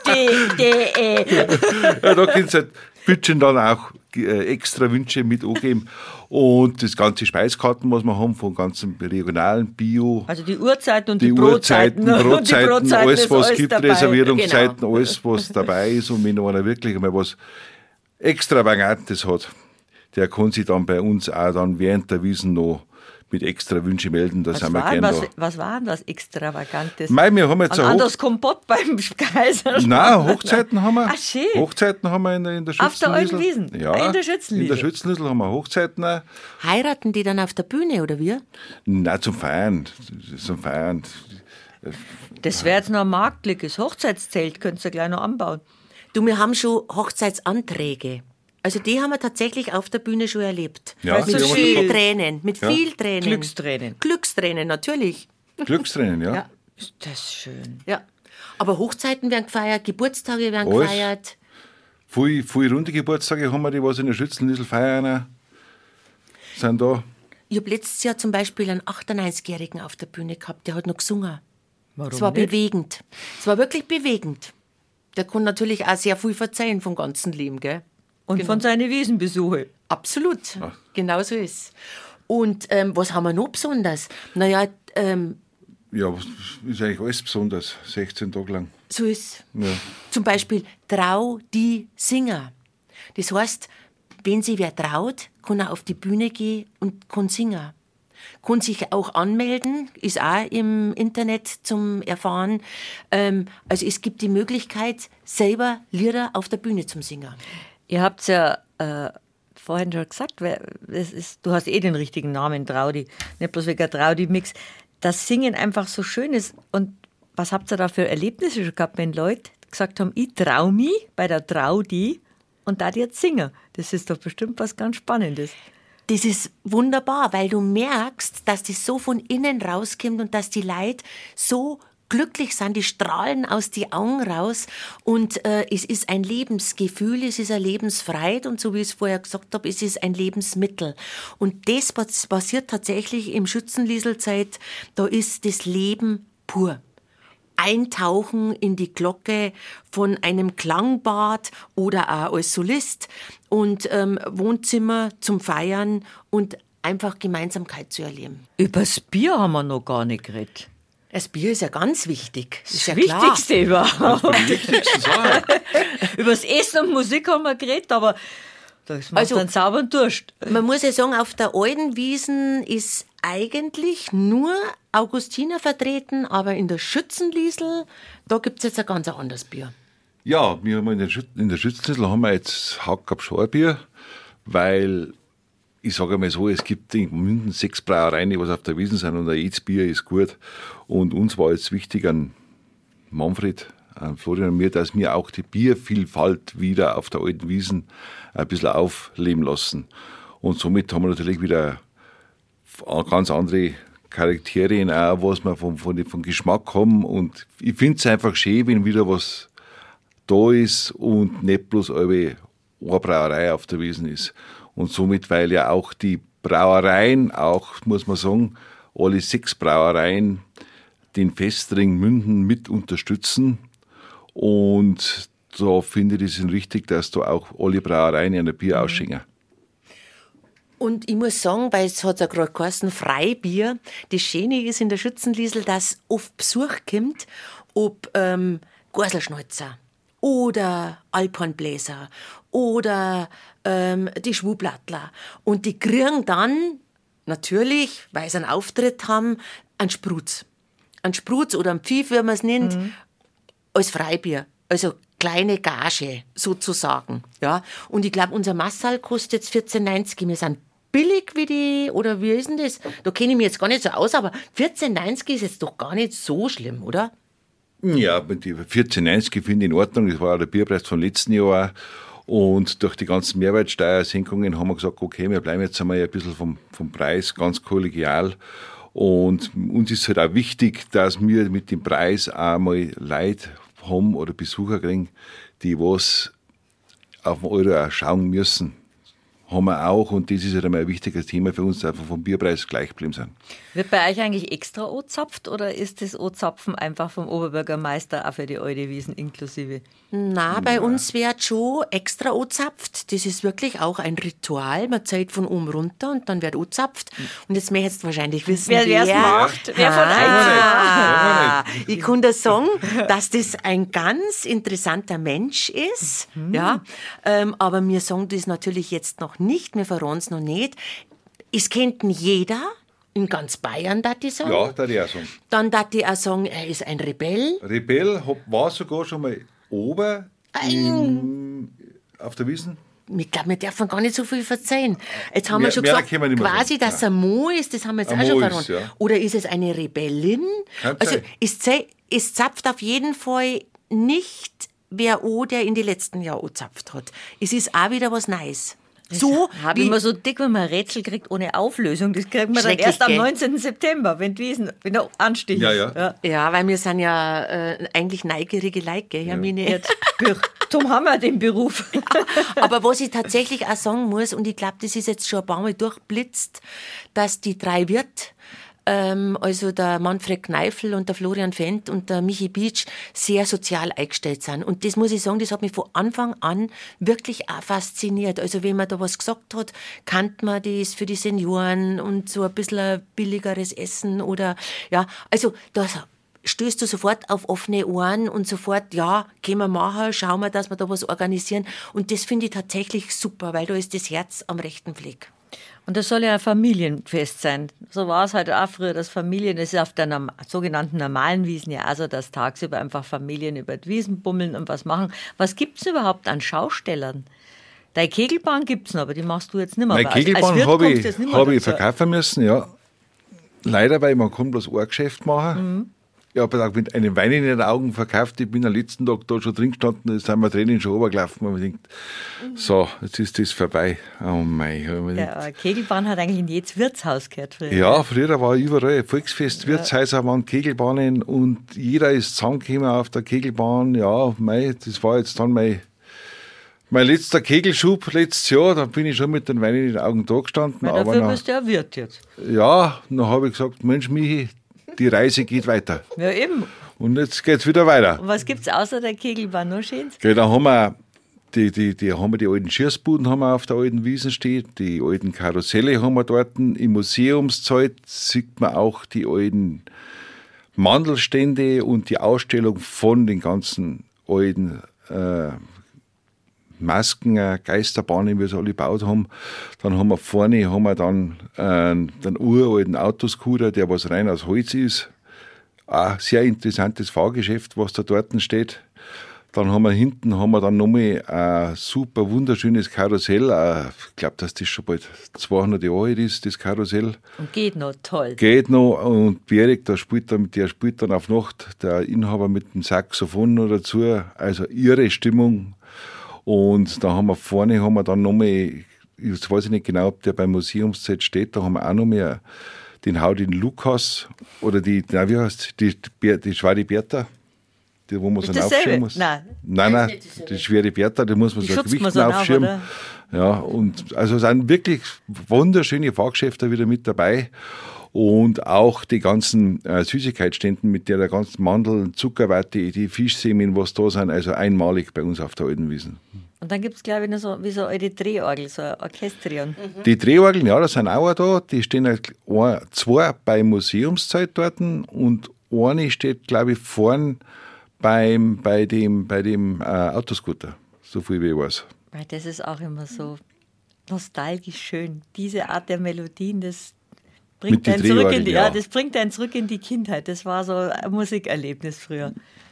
de. Ja, da könnt ihr halt Bütchen dann auch äh, extra Wünsche mit angeben. Und das ganze Speiskarten, was wir haben, von ganzen regionalen Bio. Also die Uhrzeiten und die, die Brotzeiten. Uhrzeiten, Brotzeiten, die Brotzeiten alles, was es gibt, dabei. Reservierungszeiten, Genau. alles, was dabei ist. Und wenn einer wirklich mal was Extravagantes hat, der kann sich dann bei uns auch dann während der Wiesen noch mit extra Wünsche melden, da Was sind wir war, gerne was, da. was war denn das Extravagantes? Mei, wir haben jetzt ein ein anderes Kompott beim Kaiser. Nein, Hochzeiten haben wir. Ach, schön. Hochzeiten haben wir in der, in der Auf der Schützenliesel. alten Wiesen? Ja, In der Schützenliesel? In der Schützenliesel haben wir Hochzeiten auch. Heiraten die dann auf der Bühne, oder wie? Nein, zum Feiern. Zum Feiern. Das wäre jetzt noch ein marktliches Hochzeitszelt, könntest du gleich noch anbauen. Du, wir haben schon Hochzeitsanträge. Also die haben wir tatsächlich auf der Bühne schon erlebt. Ja, mit die haben wir viel schon Tränen, mit Ja. viel Tränen. Glückstränen. Glückstränen, natürlich. Glückstränen, ja. Ja. Ist das schön. Ja. Aber Hochzeiten werden gefeiert, Geburtstage werden Alles. gefeiert. viele, viele runde Geburtstage haben wir, die was in der Schützenliesel feiern, sind da. Ich habe letztes Jahr zum Beispiel einen achtundneunzigjährigen auf der Bühne gehabt, der hat noch gesungen. Warum Es war nicht? bewegend. Es war wirklich bewegend. Der kann natürlich auch sehr viel verzeihen vom ganzen Leben, gell? Und Genau. von seinen Wiesenbesuchen. Absolut. Genau so ist es. Und ähm, was haben wir noch besonders? Naja, ähm, Ja, ist eigentlich alles besonders, sechzehn Tage lang. so ist Ja. zum Beispiel Trau die Singer. Das heißt, wenn sich wer traut, kann er auf die Bühne gehen und kann singen. Kann sich auch anmelden, ist auch im Internet zum Erfahren. Ähm, also es gibt die Möglichkeit, selber Lieder auf der Bühne zu singen. Ihr habt ja äh, vorhin schon gesagt, wer, es ist, du hast eh den richtigen Namen, Traudi, nicht bloß wegen Traudi-Mix. Das Singen einfach so schön ist. Und was habt ihr da für Erlebnisse schon gehabt, wenn Leute gesagt haben, ich trau mich bei der Traudi und da jetzt singen? Das ist doch bestimmt was ganz Spannendes. Das ist wunderbar, weil du merkst, dass das so von innen rauskommt und dass die Leute so glücklich sind, die strahlen aus die Augen raus und äh, es ist ein Lebensgefühl, es ist eine Lebensfreiheit und so wie ich es vorher gesagt habe, es ist ein Lebensmittel. Und das was passiert tatsächlich im Schützenlieselzeit, da ist das Leben pur. Eintauchen in die Glocke von einem Klangbad oder auch als Solist und ähm, Wohnzimmer zum Feiern und einfach Gemeinsamkeit zu erleben. Übers Bier haben wir noch gar nicht geredet. Das Bier ist ja ganz wichtig. Das ist ja Das klar. Wichtigste überhaupt. Die wichtigsten Sachen. Übers Essen und Musik haben wir geredet, aber das macht Also- einen sauberen Durst. Man muss ja sagen, auf der alten Wiesen ist eigentlich nur Augustiner vertreten, aber in der Schützenliesel, da gibt es jetzt ein ganz anderes Bier. Ja, wir haben in der, Schüt in der Schützenliesel haben wir jetzt Hackab-Schorbier, weil ich sage einmal so, es gibt in Münden sechs Brauereien, die was auf der Wiesn sind und ein jedes Bier ist gut. Und uns war jetzt wichtig an Manfred, an Florian und mir, dass wir auch die Biervielfalt wieder auf der alten Wiesn ein bisschen aufleben lassen. Und somit haben wir natürlich wieder ganz andere Charakterien auch, was wir vom, von, vom Geschmack haben. Und ich finde es einfach schön, wenn wieder was da ist und nicht bloß eine Brauerei auf der Wiesn ist. Und somit, weil ja auch die Brauereien, auch muss man sagen, alle sechs Brauereien den Festring Münden mit unterstützen. Und da finde ich es richtig, dass da auch alle Brauereien ein Bier ausschenken. Und ich muss sagen, weil es hat ja gerade geheißen, Freibier. Das Schöne ist in der Schützenliesel, dass oft Besuch kommt, ob ähm, Gorselschneuzer oder Alphornbläser oder ähm, die Schwublattler. Und die kriegen dann natürlich, weil sie einen Auftritt haben, einen Sprutz. Einen Sprutz oder einen Pfiff, wie man es nennt, mhm. als Freibier. Also kleine Gage sozusagen. Ja. Und ich glaube, unser Massal kostet jetzt vierzehn neunzig. Wir sind billig wie die, oder wie ist denn das? Da kenne ich mich jetzt gar nicht so aus, aber vierzehn neunzig ist jetzt doch gar nicht so schlimm, oder? Ja, die vierzehn neunzig finde ich in Ordnung. Das war auch der Bierpreis vom letzten Jahr auch. Und durch die ganzen Mehrwertsteuersenkungen haben wir gesagt, okay, wir bleiben jetzt einmal ein bisschen vom, vom Preis ganz kollegial. Und uns ist halt auch wichtig, dass wir mit dem Preis auch mal Leute haben oder Besucher kriegen, die was auf den Euro auch schauen müssen. Haben wir auch, und das ist halt einmal ein wichtiges Thema für uns, dass wir vom Bierpreis gleich geblieben sind. Wird bei euch eigentlich extra O-Zapft oder ist das O-Zapfen einfach vom Oberbürgermeister auch für die alte Wiesn inklusive? Na, bei uns wird schon extra O-zapft. Das ist wirklich auch ein Ritual. Man zählt von oben runter und dann wird O-zapft. Und jetzt möchtest du wahrscheinlich wissen, Wer wer es macht, wer von Ah, euch? ich kann dir sagen, dass das ein ganz interessanter Mensch ist. Mhm. Ja, ähm, aber wir sagen das natürlich jetzt noch nicht, wir verraten es noch nicht. Es kennt ihn jeder, in ganz Bayern, darf ich sagen. Ja, da ich auch sagen. Dann darf ich auch sagen, er ist ein Rebell. Rebell hab- war sogar schon mal oben im, auf der Wiesn. Ich glaube, wir dürfen gar nicht so viel verzeihen. Jetzt haben wir Mehr- schon mehr gesagt, können wir nicht mehr quasi, sagen. dass er Mo ist, das haben wir jetzt Ein auch schon Mo verraten. ist, ja. Oder ist es eine Rebellin? Kann Also sein. es, zei- es zapft auf jeden Fall nicht wer O, der in die letzten Jahre O zapft hat. Es ist auch wieder was Neues. So habe ich immer so dick, wenn man ein Rätsel kriegt ohne Auflösung. Das kriegt man dann Schrecklich, erst am gell? neunzehnten September, wenn die Wiesen wieder anstehen. Ja, ja. Ja, weil wir sind ja äh, eigentlich neugierige Leute, gell, Hermine? Jetzt, Darum haben wir den Beruf. Aber was ich tatsächlich auch sagen muss, und ich glaube, das ist jetzt schon ein paar Mal durchblitzt, dass die drei Wirt, ähm, also der Manfred Kneifel und der Florian Fendt und der Michi Beach, sehr sozial eingestellt sind. Und das muss ich sagen, das hat mich von Anfang an wirklich auch fasziniert. Also wenn man da was gesagt hat, kannte man das für die Senioren und so ein bisschen ein billigeres Essen oder, ja, also das stößt du sofort auf offene Ohren und sofort, ja, gehen wir machen, schauen wir, dass wir da was organisieren. Und das finde ich tatsächlich super, weil da ist das Herz am rechten Fleck. Und das soll ja ein Familienfest sein. So war es halt auch früher, dass Familien, das ist auf der norm- sogenannten normalen Wiesen ja also, dass tagsüber einfach Familien über die Wiesen bummeln und was machen. Was gibt es überhaupt an Schaustellern? Deine Kegelbahn gibt es noch, aber die machst du jetzt nicht mehr. Meine Aber als- als Kegelbahn Wirt habe kommst ich, du jetzt nicht mehr hab ich dazu. verkaufen müssen, ja. Leider, weil man kann bloß ein Geschäft machen. Mhm. Ich habe auch mit einem Wein in den Augen verkauft. Ich bin am letzten Tag da schon drin gestanden, da sind wir Tränen schon runtergelaufen. Und man denkt, so, jetzt ist das vorbei. Oh mein Gott. Ja, aber Kegelbahn hat eigentlich in jedes Wirtshaus gehört früher. Ja, früher war überall Volksfest, Wirtshäuser waren Kegelbahnen und jeder ist zusammengekommen auf der Kegelbahn. Ja, mei, das war jetzt dann mein, mein letzter Kegelschub letztes Jahr. Da bin ich schon mit den Weinen in den Augen da gestanden. Weil aber dafür nach, bist du ja Wirt jetzt. ja, dann habe ich gesagt, Mensch Michi, die Reise geht weiter. Ja, eben. Und jetzt geht's wieder weiter. Und was gibt es außer der Kegelbahn noch Schönes? Okay, da haben wir die, die, die, haben wir die alten Schießbuden haben wir auf der alten Wiesen stehen, die alten Karusselle haben wir dort. Im Museumszeit sieht man auch die alten Mandelstände und die Ausstellung von den ganzen alten äh, Masken, äh, Geisterbahnen, wie wir sie alle gebaut haben. Dann haben wir vorne haben wir dann äh, den uralten Autoscooter, der was rein aus Holz ist. Ein sehr interessantes Fahrgeschäft, was da dort steht. Dann haben wir hinten haben wir dann nochmal ein super wunderschönes Karussell. Äh, Ich glaube, dass das schon bald zweihundert Jahre alt ist, das Karussell. Und geht noch toll. Geht noch und Bierig, der spielt dann, der spielt dann auf Nacht, der Inhaber mit dem Saxophon noch dazu. Also ihre Stimmung. Und da haben wir vorne haben wir dann nochmal, jetzt weiß ich nicht genau, ob der beim Museumszeit steht, da haben wir auch noch mehr den Haudin Lukas oder die, na, wie heißt die, die, die schwere Bertha, die, wo man Ist so dasselbe? aufschirmen muss. Nein. nein, nein, die schwere Bertha, die muss man Die so ein schützt man Gewicht so auf, aufschirmen. oder? Ja, und also es sind wirklich wunderschöne Fahrgeschäfte wieder mit dabei. Und auch die ganzen äh, Süßigkeitsständen mit der, der ganzen Mandeln, Zuckerwatte, die Fischsemen, was da sind, also einmalig bei uns auf der alten Wiesen. Und dann gibt es, glaube ich, noch so, wie so eine alte Drehorgel, so ein Orchestrion. Die Drehorgeln, ja, da sind auch da. Die stehen halt ein, zwei bei Museumszeit dort und eine steht, glaube ich, vorn beim, bei dem, bei dem äh, Autoscooter, so viel wie ich weiß. Weil das ist auch immer so nostalgisch schön. Diese Art der Melodien, das bringt Mit die einen zurück in Drehorgel, die, ja. ja, das bringt einen zurück in die Kindheit. Das war so ein Musikerlebnis früher.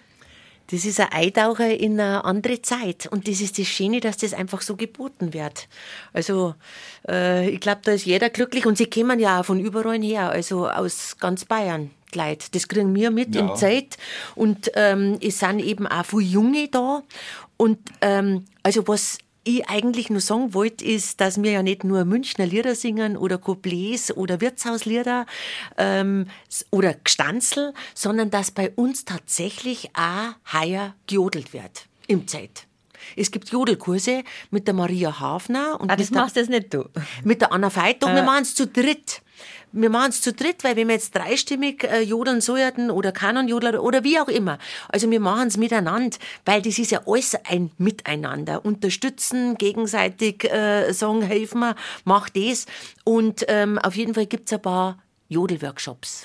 Das ist ein Eintaucher in eine andere Zeit. Und das ist das Schöne, dass das einfach so geboten wird. Also, äh, ich glaube, da ist jeder glücklich. Und sie kommen ja auch von überall her, also aus ganz Bayern. die Leute. Das kriegen wir mit Ja. in Zeit. Und ähm, es sind eben auch viele Junge da. Und ähm, also was ich eigentlich nur sagen wollte, ist, dass wir ja nicht nur Münchner Lieder singen oder Couplets oder Wirtshauslieder ähm, oder Gstanzl, sondern dass bei uns tatsächlich auch heuer gejodelt wird im Zeit. Es gibt Jodelkurse mit der Maria Hafner und Ah, das mit, der, machst jetzt nicht du. mit der Anna Veit. Doch, Äh. wir machen es zu dritt. Wir machen es zu dritt, weil wenn wir jetzt dreistimmig äh, jodeln sollten oder Kanonjodler oder wie auch immer, also wir machen es miteinander, weil das ist ja alles ein Miteinander. Unterstützen, gegenseitig äh, sagen, helfen wir, mach das. Und ähm, auf jeden Fall gibt es ein paar Jodelworkshops.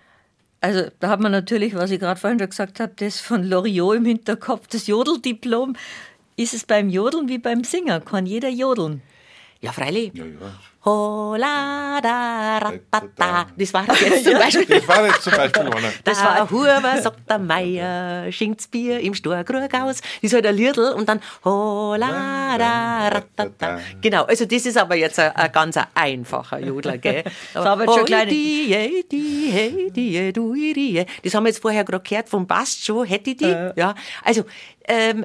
Also da hat man natürlich, was ich gerade vorhin schon gesagt habe, das von Loriot im Hinterkopf, das Jodeldiplom. Ist es beim Jodeln wie beim Singen? Kann jeder jodeln? Ja, freilich. Ja, ja. Hola, da, ratata. Das war jetzt zum Beispiel. Das war jetzt zum Beispiel einer. Das war ein Huber, sagt der Meier, schenkt's Bier im Storkrug aus. Das ist halt ein Liedl und dann hola, da, ratata. Genau, also das ist aber jetzt ein, ein ganz einfacher Jodler, gell? Das war aber jetzt schon kleine- die, hey, die, hey, die, du, die. Das haben wir jetzt vorher gerade gehört vom Bast schon, hätte die. Ja, also, ähm,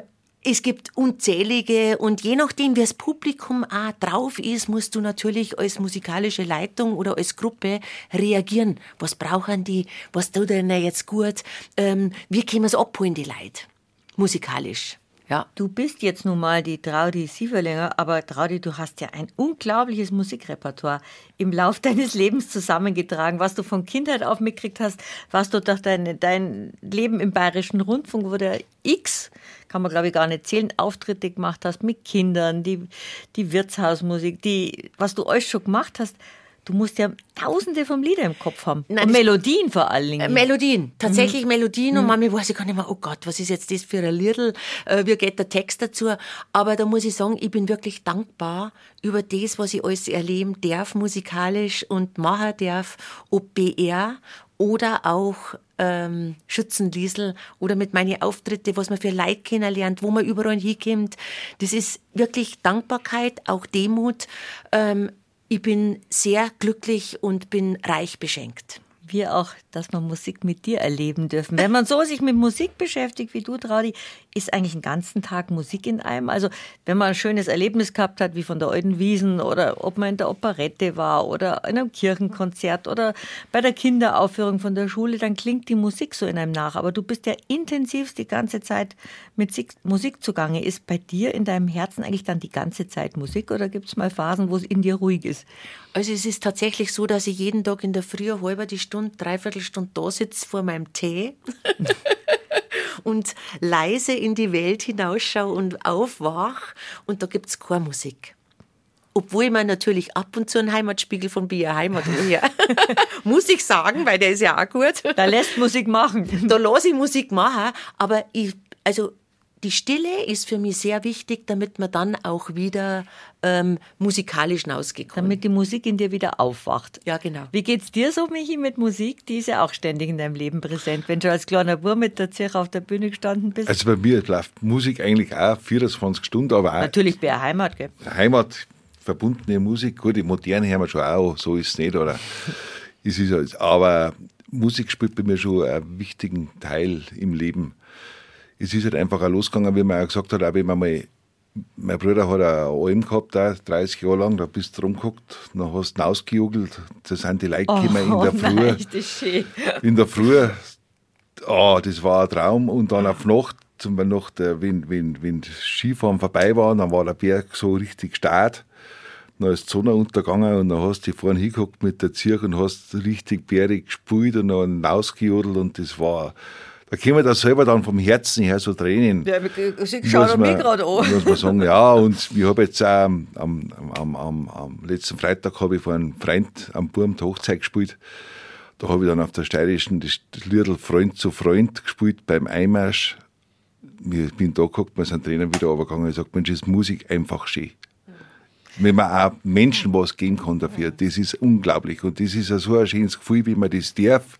Es gibt unzählige und je nachdem, wie das Publikum auch drauf ist, musst du natürlich als musikalische Leitung oder als Gruppe reagieren. Was brauchen die? Was tut ihnen jetzt gut? Ähm, wie können wir es abholen, die Leute? Musikalisch. Ja. Du bist jetzt nun mal die Traudi Sieverlinger, aber Traudi, du hast ja ein unglaubliches Musikrepertoire im Lauf deines Lebens zusammengetragen, was du von Kindheit auf mitgekriegt hast, was du durch dein, dein Leben im Bayerischen Rundfunk, wo der X, kann man glaube ich gar nicht zählen, Auftritte gemacht hast mit Kindern, die, die Wirtshausmusik, die, was du alles schon gemacht hast. Du musst ja tausende von Lieder im Kopf haben. Nein, und Melodien vor allen Dingen. Äh, Melodien, tatsächlich mhm. Melodien. Und manchmal weiß ich gar nicht mehr, oh Gott, was ist jetzt das für ein Liedl? Äh, wie geht der Text dazu? Aber da muss ich sagen, ich bin wirklich dankbar über das, was ich alles erleben darf, musikalisch und machen darf, ob B R oder auch ähm, Schützenliesel oder mit meinen Auftritten, was man für Leute kennenlernt, wo man überall hinkommt. Das ist wirklich Dankbarkeit, auch Demut. Ähm, Ich bin sehr glücklich und bin reich beschenkt. Wir auch, dass wir Musik mit dir erleben dürfen. Wenn man so sich mit Musik beschäftigt wie du, Traudi, ist eigentlich den ganzen Tag Musik in einem. Also wenn man ein schönes Erlebnis gehabt hat, wie von der Alten Wiesen oder ob man in der Operette war oder in einem Kirchenkonzert oder bei der Kinderaufführung von der Schule, dann klingt die Musik so in einem nach. Aber du bist ja intensivst die ganze Zeit mit Musik zugange. Ist bei dir in deinem Herzen eigentlich dann die ganze Zeit Musik oder gibt es mal Phasen, wo es in dir ruhig ist? Also es ist tatsächlich so, dass ich jeden Tag in der Früh eine halbe die Stunde, dreiviertel Stunde da sitze vor meinem Tee und leise in die Welt hinausschaue und aufwach und da gibt es keine Musik. Obwohl ich mir natürlich ab und zu einen Heimatspiegel von Bier Heimat her. Muss ich sagen, weil der ist ja auch gut. Da lässt Musik machen. Da lasse ich Musik machen, aber ich, also die Stille ist für mich sehr wichtig, damit man dann auch wieder ähm, musikalisch rausgekommen. Damit die Musik in dir wieder aufwacht. Ja, genau. Wie geht's dir so, Michi, mit Musik? Die ist ja auch ständig in deinem Leben präsent, wenn du als kleiner Bub mit der Zirche auf der Bühne gestanden bist. Also bei mir läuft Musik eigentlich auch vierundzwanzig Stunden, aber auch natürlich bei der Heimat, gell? Heimat, verbundene Musik, gut, die moderne hören wir schon auch, so ist es nicht, oder? Es ist halt, aber Musik spielt bei mir schon einen wichtigen Teil im Leben. Es ist halt einfach auch losgegangen, wie man auch gesagt hat, auch wenn man mal, mein Bruder hat eine Alm gehabt, auch dreißig Jahre lang, da bist du rumgeguckt, dann hast du ihn ausgejugelt, da sind die Leute oh, gekommen in der Früh. Nein, das ist schön. In der Früh, oh, das war ein Traum. Und dann auf Nacht, zum Beispiel Nacht, wenn, wenn, wenn das Skifahren vorbei war, dann war der Berg so richtig stark. Dann ist die Sonne untergegangen und dann hast du dich vorne hingeguckt mit der Zirche und hast richtig bärig gespielt und dann ausgejodelt und das war... Da kommen da selber dann vom Herzen her so Tränen. Ja, ich schaue mich gerade an. Muss man sagen, ja. Und ich habe jetzt auch am, am, am, am, am letzten Freitag habe ich vor einem Freund am Burm die Hochzeit gespielt. Da habe ich dann auf der Steirischen das Liedl Freund zu Freund gespielt beim Einmarsch. Ich bin da geguckt, mir sind Tränen wieder runtergegangen und ich sage, Mensch, ist Musik einfach schön. Wenn man auch Menschen was geben kann dafür, das ist unglaublich. Und das ist so ein schönes Gefühl, wie man das darf.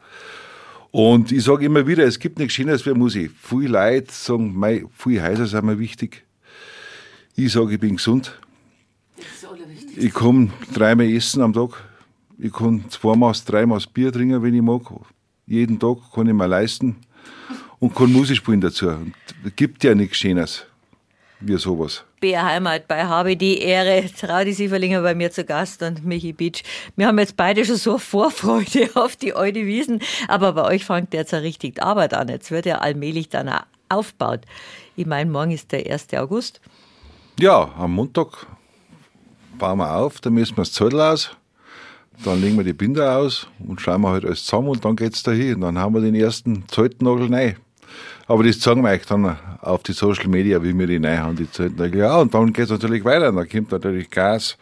Und ich sage immer wieder, es gibt nichts Schöneres wie Musik. Viele Leute sagen, mei, viele Häuser sind mir wichtig. Ich sage, ich bin gesund. Das ist das Allerwichtigste. Ich kann dreimal essen am Tag. Ich kann zweimal, dreimal Bier trinken, wenn ich mag. Jeden Tag kann ich mir leisten. Und kann Musik spielen dazu. Und es gibt ja nichts Schöneres wie sowas. B R Heimat, bei habe die Ehre, Traudi Sieverlinger bei mir zu Gast und Michi Beach. Wir haben jetzt beide schon so Vorfreude auf die alte Wiesen, aber bei euch fängt jetzt ja richtig die Arbeit an. Jetzt wird ja allmählich dann auch aufgebaut. Ich meine, morgen ist der erste August. Ja, am Montag bauen wir auf, dann müssen wir das Zettel aus, dann legen wir die Binder aus und schreiben wir halt alles zusammen und dann geht's dahin. Und dann haben wir den ersten Zeltnagel rein. Aber das zeigen wir euch dann auf die Social Media, wie wir die rein haben, die Zeltnagel. Ja, und dann geht es natürlich weiter. Dann kommt natürlich Gas,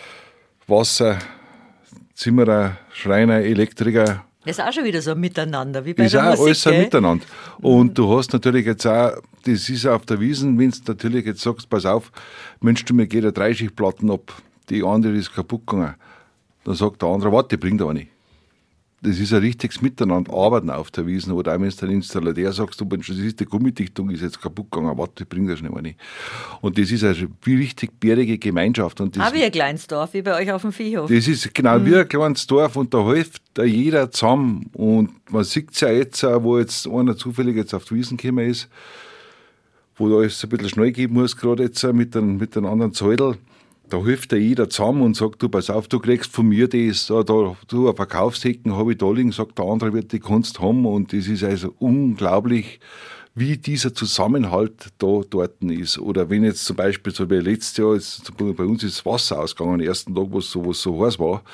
Wasser, Zimmerer, Schreiner, Elektriker. Das ist auch schon wieder so miteinander, wie bei das der ist auch Musik, alles so gell? miteinander. Und du hast natürlich jetzt auch, das ist auf der Wiesn, wenn du natürlich jetzt sagst, pass auf, Mensch, du, mir geht eine Dreischichtplatten ab, die andere ist kaputt gegangen. Dann sagt der andere, warte, die bringt aber nicht. Das ist ein richtiges Miteinander, arbeiten auf der Wiesn. Oder auch wenn du den Installateur sagst, du, Mensch, das ist die Gummidichtung, ist jetzt kaputt gegangen, warte, die bringt das nicht mehr nicht. Und das ist eine wie richtig bärige Gemeinschaft. Und das, auch wie ein kleines Dorf, wie bei euch auf dem Viehhof. Das ist genau mhm. wie ein kleines Dorf und da hilft da jeder zusammen. Und man sieht es ja jetzt, wo jetzt einer zufällig jetzt auf die Wiesn gekommen ist, wo da alles ein bisschen schnell gehen muss, gerade jetzt mit den, mit den anderen Zeudel. Da hilft ja jeder zusammen und sagt, du, pass auf, du kriegst von mir das, da, da du, ein Verkaufshecken habe ich da liegen, sagt der andere, wird die Kunst haben. Und das ist also unglaublich, wie dieser Zusammenhalt da dort ist. Oder wenn jetzt zum Beispiel, so wie letztes Jahr, ist, bei uns ist das Wasser ausgegangen, am ersten Tag, wo es so, so heiß war,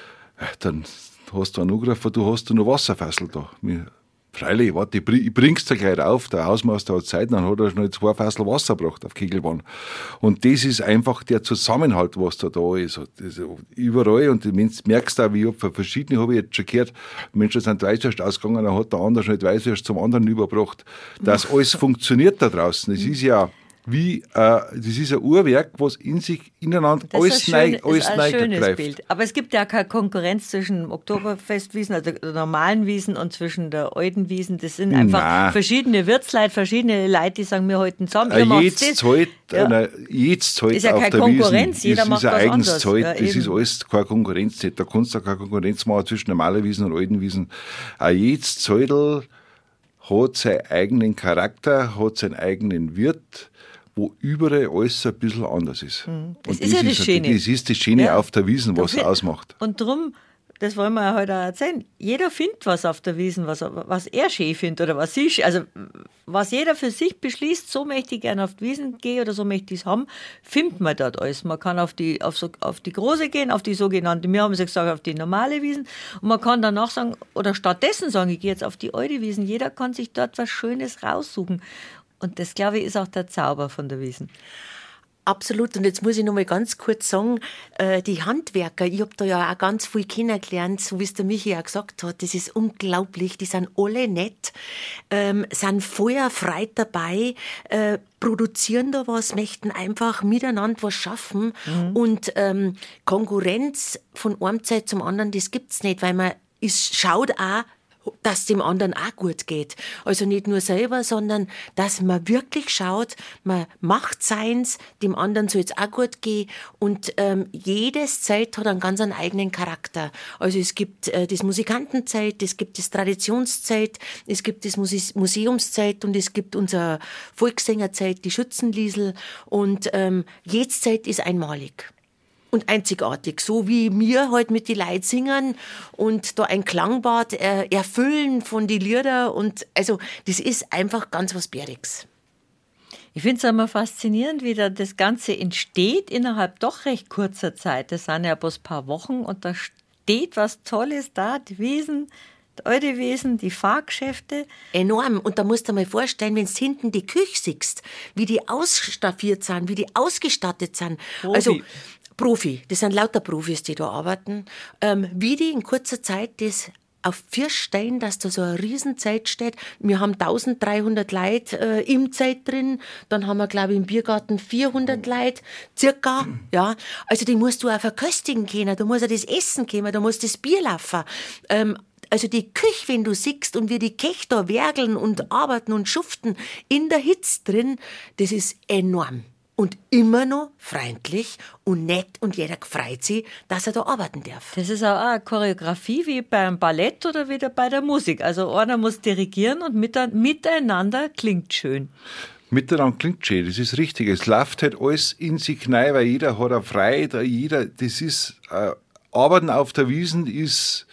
dann hast du einen angerufen, du hast da noch Wasserfässel da. Freilich, warte, ich bring's dir gleich auf. Der Hausmeister hat Zeit, dann hat er schnell zwei Fässel Wasser gebracht auf Kegelbahn. Und das ist einfach der Zusammenhalt, was da da ist. Das ist überall. Und du merkst auch, wie ich von verschiedenen habe ich jetzt schon gehört, Menschen sind Weißwurst ausgegangen, dann hat der andere schnell Weißwurst zum anderen überbracht. Dass alles funktioniert da draußen. Es ist ja wie, äh, das ist ein Uhrwerk, was in sich ineinander das alles neu greift. Das ist ein schönes Bild. Aber es gibt ja keine Konkurrenz zwischen dem Oktoberfestwiesen, also der normalen Wiesen und zwischen der alten Wiesen. Das sind einfach Nein. verschiedene Wirtsleute, verschiedene Leute, die sagen, wir halten zusammen. Äh, jetzt zahlt, ja. äh, jetzt zahlt ist ja auf keine der Konkurrenz, Wiesen. jeder das macht ist ein was eigenes anderes. Zahlt, Ja, das eben. ist alles keine Konkurrenz. Da kannst du keine Konkurrenz machen zwischen normalen Wiesen und alten Wiesen. Auch jedes Zeudel hat seinen eigenen Charakter, hat seinen eigenen Wirt, wo überall alles ein bisschen anders ist. Das und ist das ja das ist, Schöne. Das ist das Schöne Ja. auf der Wiesen, was Dafür- ausmacht. Und darum, das wollen wir ja heute auch erzählen, jeder findet was auf der Wiesen, was, was er schön findet oder was sie schön, also was jeder für sich beschließt, so möchte ich gerne auf die Wiesen gehen oder so möchte ich es haben, findet man dort alles. Man kann auf die, auf, so, auf die große gehen, auf die sogenannte, wir haben es ja gesagt, auf die normale Wiesen und man kann danach sagen, oder stattdessen sagen, ich gehe jetzt auf die alte Wiesen, jeder kann sich dort was Schönes raussuchen. Und das, glaube ich, ist auch der Zauber von der Wiesen. Absolut. Und jetzt muss ich noch mal ganz kurz sagen, äh, die Handwerker, ich habe da ja auch ganz viel kennengelernt, so wie es der Michi auch gesagt hat, das ist unglaublich, die sind alle nett, ähm, sind feuerfrei dabei, äh, produzieren da was, möchten einfach miteinander was schaffen mhm. und ähm, Konkurrenz von einer Zeit zum anderen, das gibt's nicht, weil man ist, schaut auch, dass dem anderen auch gut geht. Also nicht nur selber, sondern dass man wirklich schaut, man macht seins, dem anderen soll es auch gut gehen und ähm, jedes Zeit hat einen ganz einen eigenen Charakter. Also es gibt äh, das Musikantenzeit, es gibt das Traditionszeit, es gibt das Muse- Museumszeit und es gibt unsere Volkssängerzeit, die Schützenliesel und ähm, jede Zeit ist einmalig. Und einzigartig, so wie wir heute mit die Leuten singen und da ein Klangbad äh, erfüllen von die Lieder und also das ist einfach ganz was Bäriges. Ich finde es immer faszinierend, wie da das Ganze entsteht innerhalb doch recht kurzer Zeit. Das sind ja bloß ein paar Wochen und da steht was Tolles da, die Wiesen, die alte Wiesen, die Fahrgeschäfte. Enorm. Und da musst du dir mal vorstellen, wenn du hinten die Küche siehst, wie die ausstaffiert sind, wie die ausgestattet sind. Profi. Also Profi, das sind lauter Profis, die da arbeiten, ähm, wie die in kurzer Zeit das auf vier stellen, dass da so eine Riesenzeit steht. Wir haben dreizehnhundert Leute äh, im Zelt drin, dann haben wir, glaube ich, im Biergarten vierhundert Leute, circa, ja. Also die musst du auch verköstigen können, da muss ja das Essen kommen, da muss das Bier laufen. Ähm, Also die Küche, wenn du siehst und wie die Köche da werkeln und arbeiten und schuften in der Hitze drin, das ist enorm. Und immer noch freundlich und nett und jeder freut sich, dass er da arbeiten darf. Das ist auch eine Choreografie wie beim Ballett oder wieder bei der Musik. Also einer muss dirigieren und miteinander klingt schön. Miteinander klingt schön, das ist richtig. Es läuft halt alles in sich hinein, weil jeder hat eine Freude, jeder, das ist, äh, Arbeiten auf der Wiesen ist,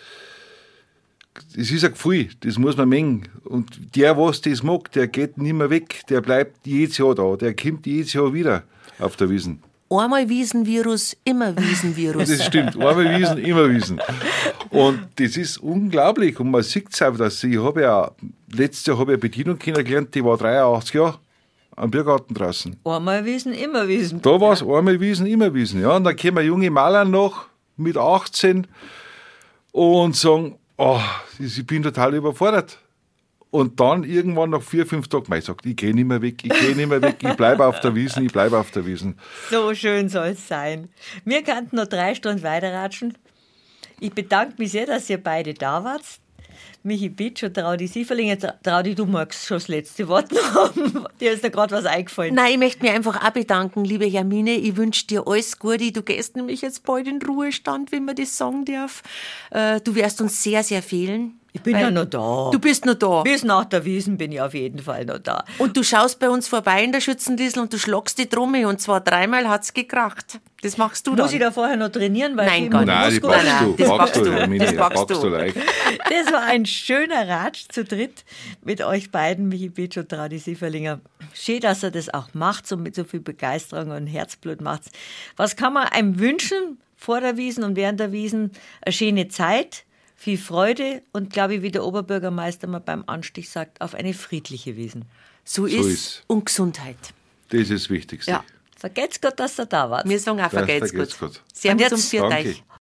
das ist ein Gefühl, das muss man mengen. Und der, was das mag, der geht nicht mehr weg, der bleibt jedes Jahr da, der kommt jedes Jahr wieder auf der Wiesen. Einmal Wiesenvirus, immer Wiesenvirus. Das stimmt, einmal Wiesen, immer Wiesen. Und das ist unglaublich. Und man sieht es auch, dass ich habe ja, letztes Jahr habe ich eine Bedienung kennengelernt, die war dreiundachtzig Jahre am Biergarten draußen. Einmal Wiesen, immer Wiesen. Da war es einmal Wiesen, immer Wiesen. Ja, und dann kommen junge Maler noch mit achtzehn und sagen, oh, ich bin total überfordert. Und dann irgendwann nach vier, fünf Tagen, ich sage, ich gehe nicht mehr weg, ich gehe nicht mehr weg, ich bleibe auf der Wiesen, ich bleibe auf der Wiesen. So schön soll es sein. Wir könnten noch drei Stunden weiterratschen. Ich bedanke mich sehr, dass ihr beide da wart. Michi Bitsch und Traudi Sieferling. Traudi, du magst schon das letzte Wort noch haben. Dir ist da gerade was eingefallen. Nein, ich möchte mich einfach auch bedanken, liebe Hermine. Ich wünsche dir alles Gute. Du gehst nämlich jetzt bald in Ruhestand, wenn man das sagen darf. Du wirst uns sehr, sehr fehlen. Ich bin Weil- ja noch da. Du bist noch da. Bis nach der Wiesn bin ich auf jeden Fall noch da. Und du schaust bei uns vorbei in der Schützendiesel und du schlagst die Trommel und zwar dreimal hat's gekracht. Das machst du dann. Muss ich da vorher noch trainieren? Weil Nein, viel gar Nein, die Muskel- packst Nein, du. nein, das Packst packst du, du. Hermine, Das packst packst du. du leicht. Das war ein schöner Ratsch zu dritt mit euch beiden, Michi Beetsch und Tradi Sieferlinger. Schön, dass ihr das auch macht und mit so viel Begeisterung und Herzblut macht. Was kann man einem wünschen vor der Wiesn und während der Wiesn? Eine schöne Zeit, viel Freude und, glaube ich, wie der Oberbürgermeister mal beim Anstich sagt, auf eine friedliche Wiesn. So, So ist ist. und Gesundheit. Das ist das Wichtigste. Ja. Vergesst Gott, dass ihr da wart. Wir sagen auch, Ja, vergelt's vergelt's gut. gut. Servus Und und jetzt- für Danke. euch.